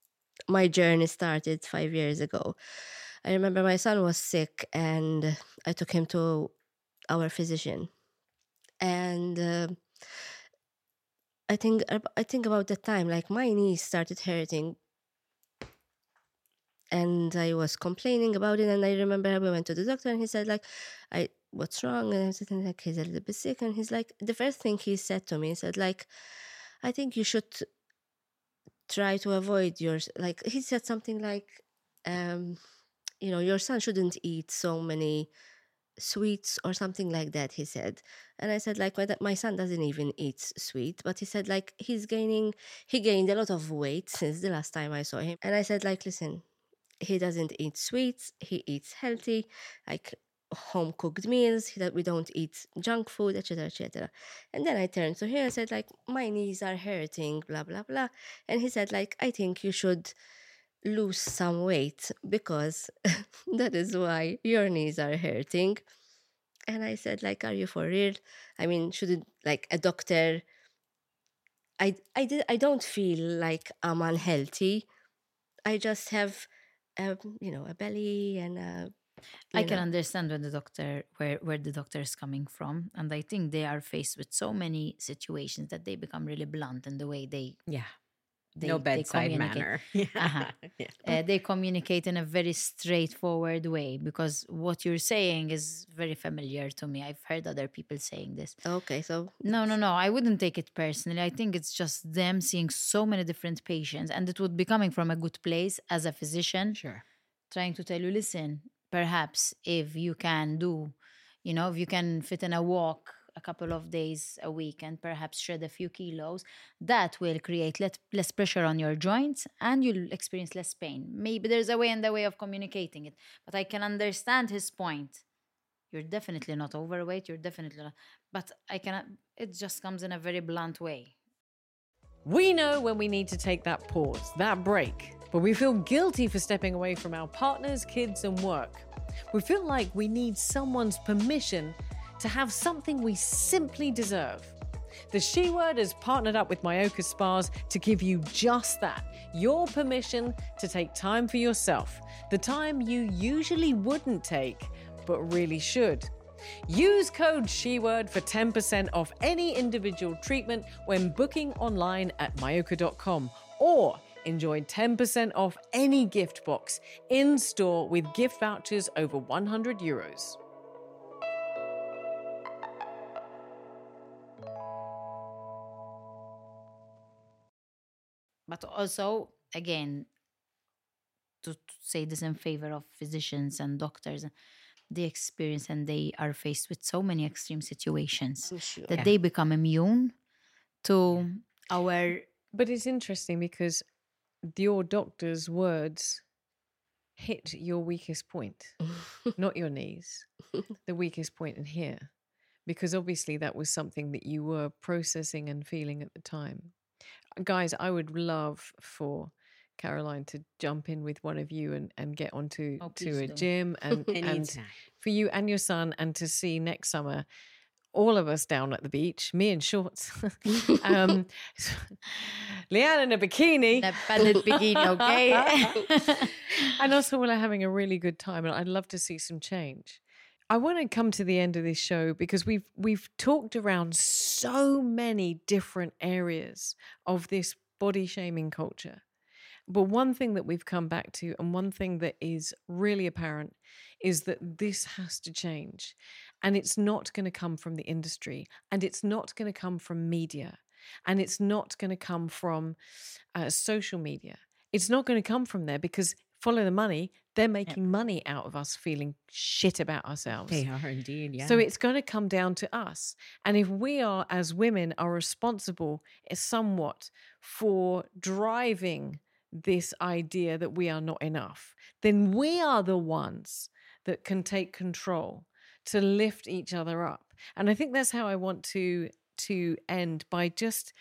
my journey started five years ago. I remember my son was sick and I took him to our physician. And uh, I think I think about the time, like my knees started hurting and I was complaining about it. And I remember we went to the doctor and he said like, I what's wrong? And I was sitting like, he's a little bit sick. And he's like, the first thing he said to me, he said like, I think you should try to avoid your, like, he said something like, um, you know, your son shouldn't eat so many sweets or something like that, he said. And I said like, my, my son doesn't even eat sweet, but he said like, he's gaining, he gained a lot of weight since the last time I saw him. And I said like, listen, he doesn't eat sweets, he eats healthy, like home cooked meals, that we don't eat junk food, etc, etc. And then I turned to him and said like, my knees are hurting, blah blah blah. And he said like, I think you should lose some weight because that is why your knees are hurting. And I said like, are you for real? I mean, shouldn't like a doctor, I I did I don't feel like I'm unhealthy. I just have a, you know, a belly and a, I you can know. understand when the doctor where where the doctor is coming from, and I think they are faced with so many situations that they become really blunt in the way they Yeah. they, no they bedside communicate. manner. Yeah. Uh-huh. Yeah. Uh, they communicate in a very straightforward way, because what you're saying is very familiar to me. I've heard other people saying this. Okay, so No, no, no. I wouldn't take it personally. I think it's just them seeing so many different patients, and it would be coming from a good place as a physician, Sure. trying to tell you, listen, perhaps if you can do, you know, if you can fit in a walk a couple of days a week and perhaps shed a few kilos, that will create let, less pressure on your joints and you'll experience less pain. Maybe there's a way and a way of communicating it, but I can understand his point. You're definitely not overweight, you're definitely not, but I cannot, it just comes in a very blunt way. We know when we need to take that pause, that break, but we feel guilty for stepping away from our partners, kids, and work. We feel like we need someone's permission to have something we simply deserve. The She Word has partnered up with Myoka Spas to give you just that, your permission to take time for yourself, the time you usually wouldn't take, but really should. Use code SHEWORD for ten percent off any individual treatment when booking online at myoka dot com, or enjoy ten percent off any gift box in store with gift vouchers over one hundred euros. But also, again, to, to say this in favor of physicians and doctors, they experience and they are faced with so many extreme situations I'm sure. that Yeah. they become immune to our. But it's interesting because your doctor's words hit your weakest point, not your knees, the weakest point in here, because obviously that was something that you were processing and feeling at the time. Guys, I would love for Caroline to jump in with one of you and, and get onto Oh, to please a do. gym and, and Anytime. for you and your son, and to see next summer all of us down at the beach, me in shorts, um, Leanne in a bikini. In a padded bikini, okay? And also we're having a really good time, and I'd love to see some change. I want to come to the end of this show because we've we've talked around so many different areas of this body shaming culture. But one thing that we've come back to, and one thing that is really apparent, is that this has to change. And it's not going to come from the industry, and it's not going to come from media, and it's not going to come from uh, social media. It's not going to come from there, because follow the money, they're making money out of us feeling shit about ourselves. They are indeed, yeah. So it's going to come down to us. And if we are, as women, are responsible somewhat for driving this idea that we are not enough, then we are the ones that can take control to lift each other up. And I think that's how I want to to end, by just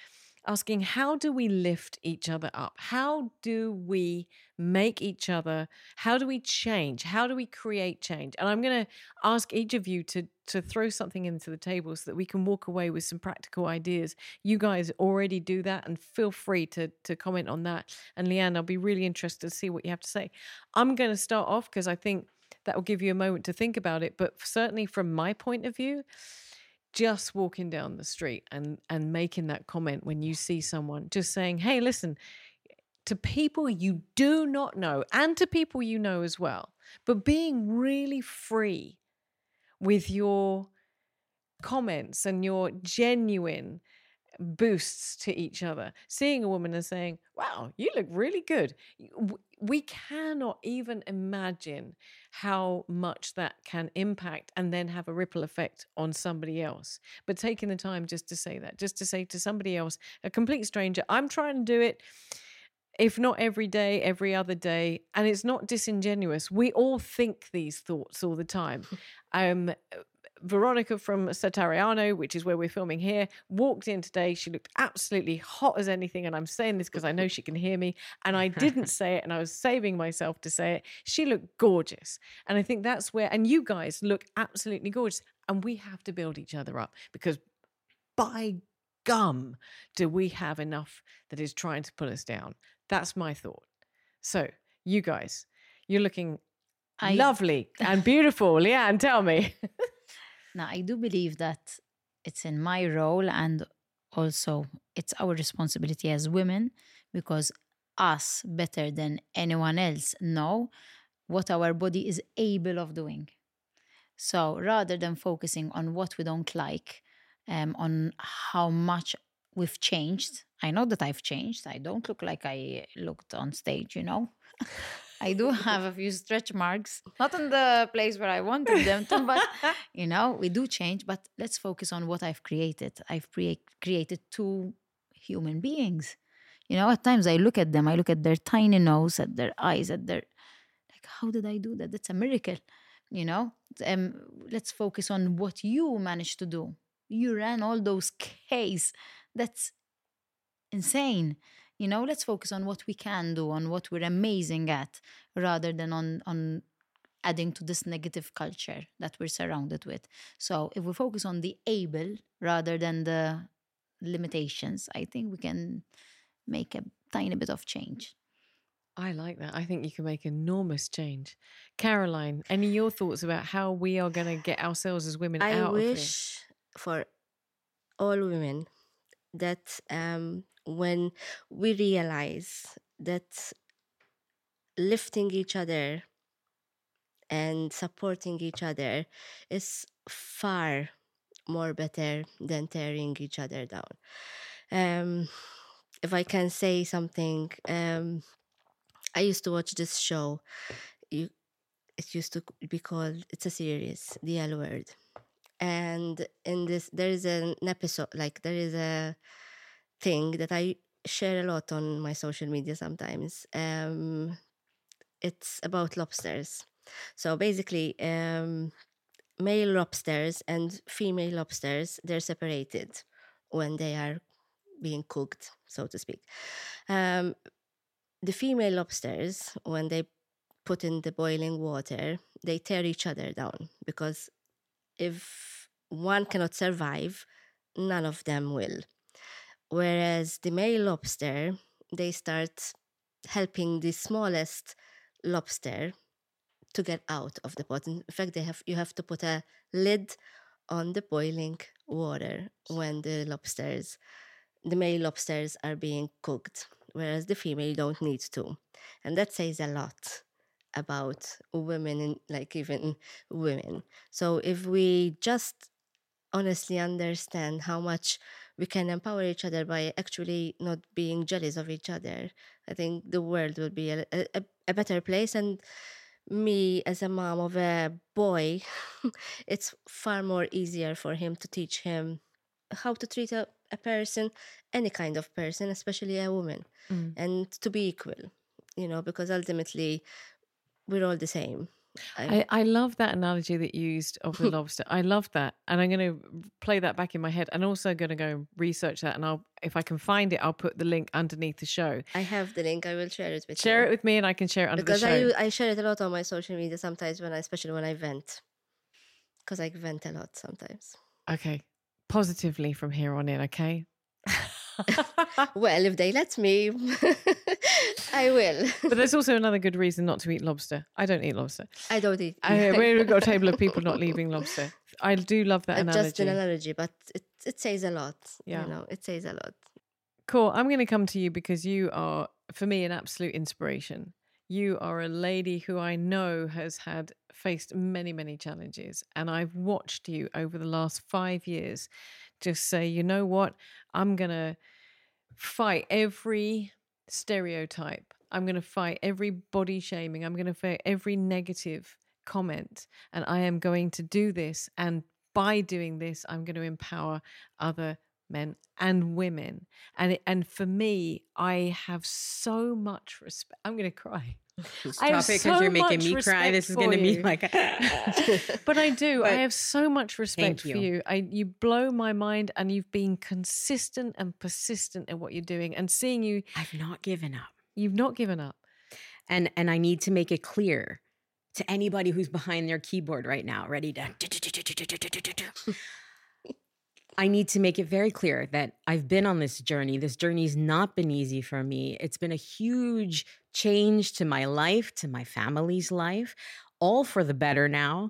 asking, how do we lift each other up? How do we make each other, how do we change? How do we create change? And I'm going to ask each of you to, to throw something into the table so that we can walk away with some practical ideas. You guys already do that, and feel free to, to comment on that. And Leanne, I'll be really interested to see what you have to say. I'm going to start off because I think that will give you a moment to think about it. But certainly from my point of view, just walking down the street and, and making that comment when you see someone, just saying, hey, listen, to people you do not know and to people you know as well, but being really free with your comments and your genuine boosts to each other. Seeing a woman and saying, wow, you look really good. We cannot even imagine how much that can impact and then have a ripple effect on somebody else. But taking the time just to say that, just to say to somebody else, a complete stranger, I'm trying to do it, if not every day, every other day. And it's not disingenuous. We all think these thoughts all the time. Um, Veronica from Satariano, which is where we're filming here, walked in today. She looked absolutely hot as anything. And I'm saying this because I know she can hear me. And I didn't say it, and I was saving myself to say it. She looked gorgeous. And I think that's where, and you guys look absolutely gorgeous. And we have to build each other up, because by gum, do we have enough that is trying to pull us down? That's my thought. So you guys, you're looking I... lovely and beautiful. Leanne, tell me. Now, I do believe that it's in my role, and also it's our responsibility as women, because us better than anyone else know what our body is able of doing. So rather than focusing on what we don't like, um, on how much we've changed, I know that I've changed. I don't look like I looked on stage, you know. I do have a few stretch marks, not in the place where I wanted them to, but, you know, we do change. But let's focus on what I've created. I've pre- created two human beings. You know, at times I look at them, I look at their tiny nose, at their eyes, at their, like, how did I do that? That's a miracle, you know. Um, let's focus on what you managed to do. You ran all those Ks. That's insane. You know, let's focus on what we can do, on what we're amazing at, rather than on, on adding to this negative culture that we're surrounded with. So if we focus on the able rather than the limitations, I think we can make a tiny bit of change. I like that. I think you can make enormous change. Caroline, any of your thoughts about how we are going to get ourselves as women I out of this? I wish for all women that um, when we realize that lifting each other and supporting each other is far more better than tearing each other down. Um, if I can say something, um, I used to watch this show. You, it used to be called, it's a series, The L Word. And in this, there is an episode, like there is a thing that I share a lot on my social media sometimes. Um, it's about lobsters. So basically, um, male lobsters and female lobsters, they're separated when they are being cooked, so to speak. Um, the female lobsters, when they put in the boiling water, they tear each other down, because if one cannot survive, none of them will. Whereas the male lobster, they start helping the smallest lobster to get out of the pot. In fact, they have you have to put a lid on the boiling water when the lobsters, the male lobsters are being cooked, whereas the female don't need to. And that says a lot about women, and like even women. So if we just honestly understand how much we can empower each other by actually not being jealous of each other, I think the world will be a, a, a better place. And me as a mom of a boy, it's far more easier for him to teach him how to treat a, a person, any kind of person, especially a woman, mm. and to be equal, you know, because ultimately we're all the same. I, I love that analogy that you used of the lobster. I love that. And I'm going to play that back in my head, and also going to go research that. And I'll, if I can find it, I'll put the link underneath the show. I have the link. I will share it with Share you. it with me, and I can share it under Because the show. I I share it a lot on my social media sometimes, when I, especially when I vent. Because I vent a lot sometimes. Okay. Positively from here on in, okay? Well, if they let me, I will. But there's also another good reason not to eat lobster. I don't eat lobster. I don't eat. I, we've got a table of people not leaving lobster. I do love that Uh, analogy. Just an analogy, but it, it says a lot. Yeah. You know, it says a lot. Cool. I'm going to come to you because you are, for me, an absolute inspiration. You are a lady who I know has had faced many, many challenges. And I've watched you over the last five years just say, you know what? I'm going to fight every stereotype. I'm going to fight every body shaming. I'm going to fight every negative comment. And I am going to do this. And by doing this, I'm going to empower other men and women. And it, and for me, I have so much respect. I'm going to cry. Stop it, because you're making me cry. This is going to be like, but I do. But I have so much respect thank for you. you. I you blow my mind, and you've been consistent and persistent in what you're doing. And seeing you, I've not given up. you've not given up. And and I need to make it clear to anybody who's behind their keyboard right now, ready to. I need to make it very clear that I've been on this journey. This journey's not been easy for me. It's been a huge change to my life, to my family's life, all for the better now.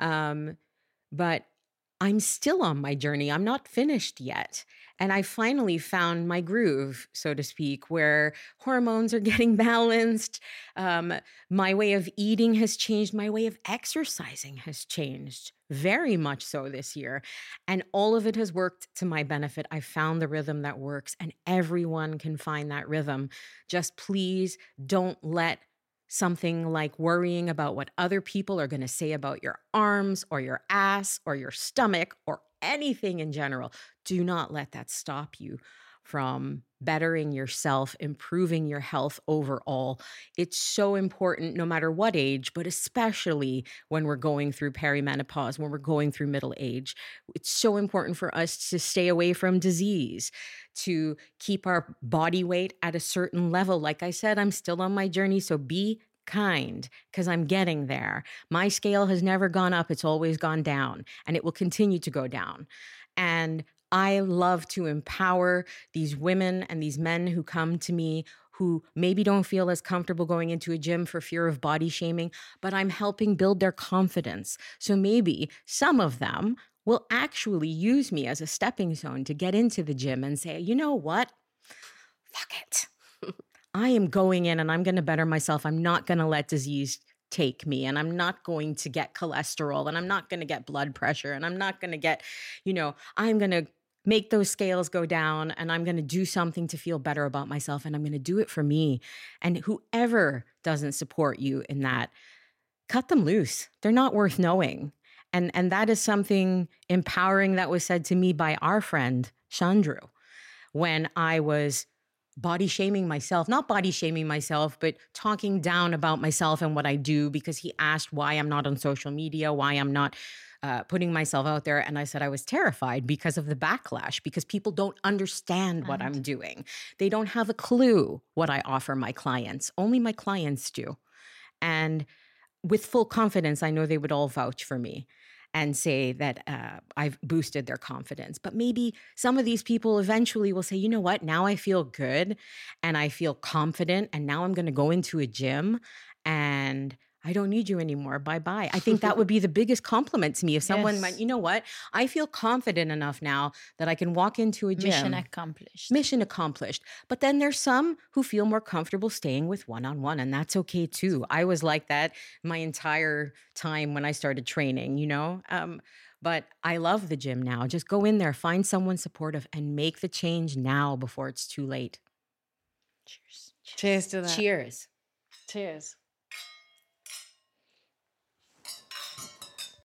Um, but I'm still on my journey. I'm not finished yet. And I finally found my groove, so to speak, where hormones are getting balanced. Um, my way of eating has changed. My way of exercising has changed very much so this year. And all of it has worked to my benefit. I found the rhythm that works, and everyone can find that rhythm. Just please don't let something like worrying about what other people are going to say about your arms or your ass or your stomach or anything in general. Do not let that stop you from bettering yourself, improving your health overall. It's so important no matter what age, but especially when we're going through perimenopause, when we're going through middle age. It's so important for us to stay away from disease, to keep our body weight at a certain level. Like I said, I'm still on my journey, so be kind, because I'm getting there. My scale has never gone up. It's always gone down, and it will continue to go down. And I love to empower these women and these men who come to me who maybe don't feel as comfortable going into a gym for fear of body shaming, but I'm helping build their confidence. So maybe some of them will actually use me as a stepping stone to get into the gym and say, you know what? Fuck it. I am going in and I'm going to better myself. I'm not going to let disease take me, and I'm not going to get cholesterol, and I'm not going to get blood pressure, and I'm not going to get, you know, I'm going to make those scales go down, and I'm going to do something to feel better about myself, and I'm going to do it for me. And whoever doesn't support you in that, cut them loose. They're not worth knowing. And, and that is something empowering that was said to me by our friend, Chandru, when I was body shaming myself, not body shaming myself, but talking down about myself and what I do, because he asked why I'm not on social media, why I'm not uh, putting myself out there. And I said I was terrified because of the backlash, because people don't understand what I'm doing. They don't have a clue what I offer my clients. Only my clients do. And with full confidence, I know they would all vouch for me and say that uh, I've boosted their confidence. But maybe some of these people eventually will say, you know what, now I feel good and I feel confident, and now I'm going to go into a gym and I don't need you anymore. Bye-bye. I think that would be the biggest compliment to me if someone Yes. went, you know what, I feel confident enough now that I can walk into a gym. Mission accomplished. Mission accomplished. But then there's some who feel more comfortable staying with one-on-one, and that's okay too. I was like that my entire time when I started training, you know? Um, but I love the gym now. Just go in there, find someone supportive, and make the change now before it's too late. Cheers to that. Cheers. Cheers.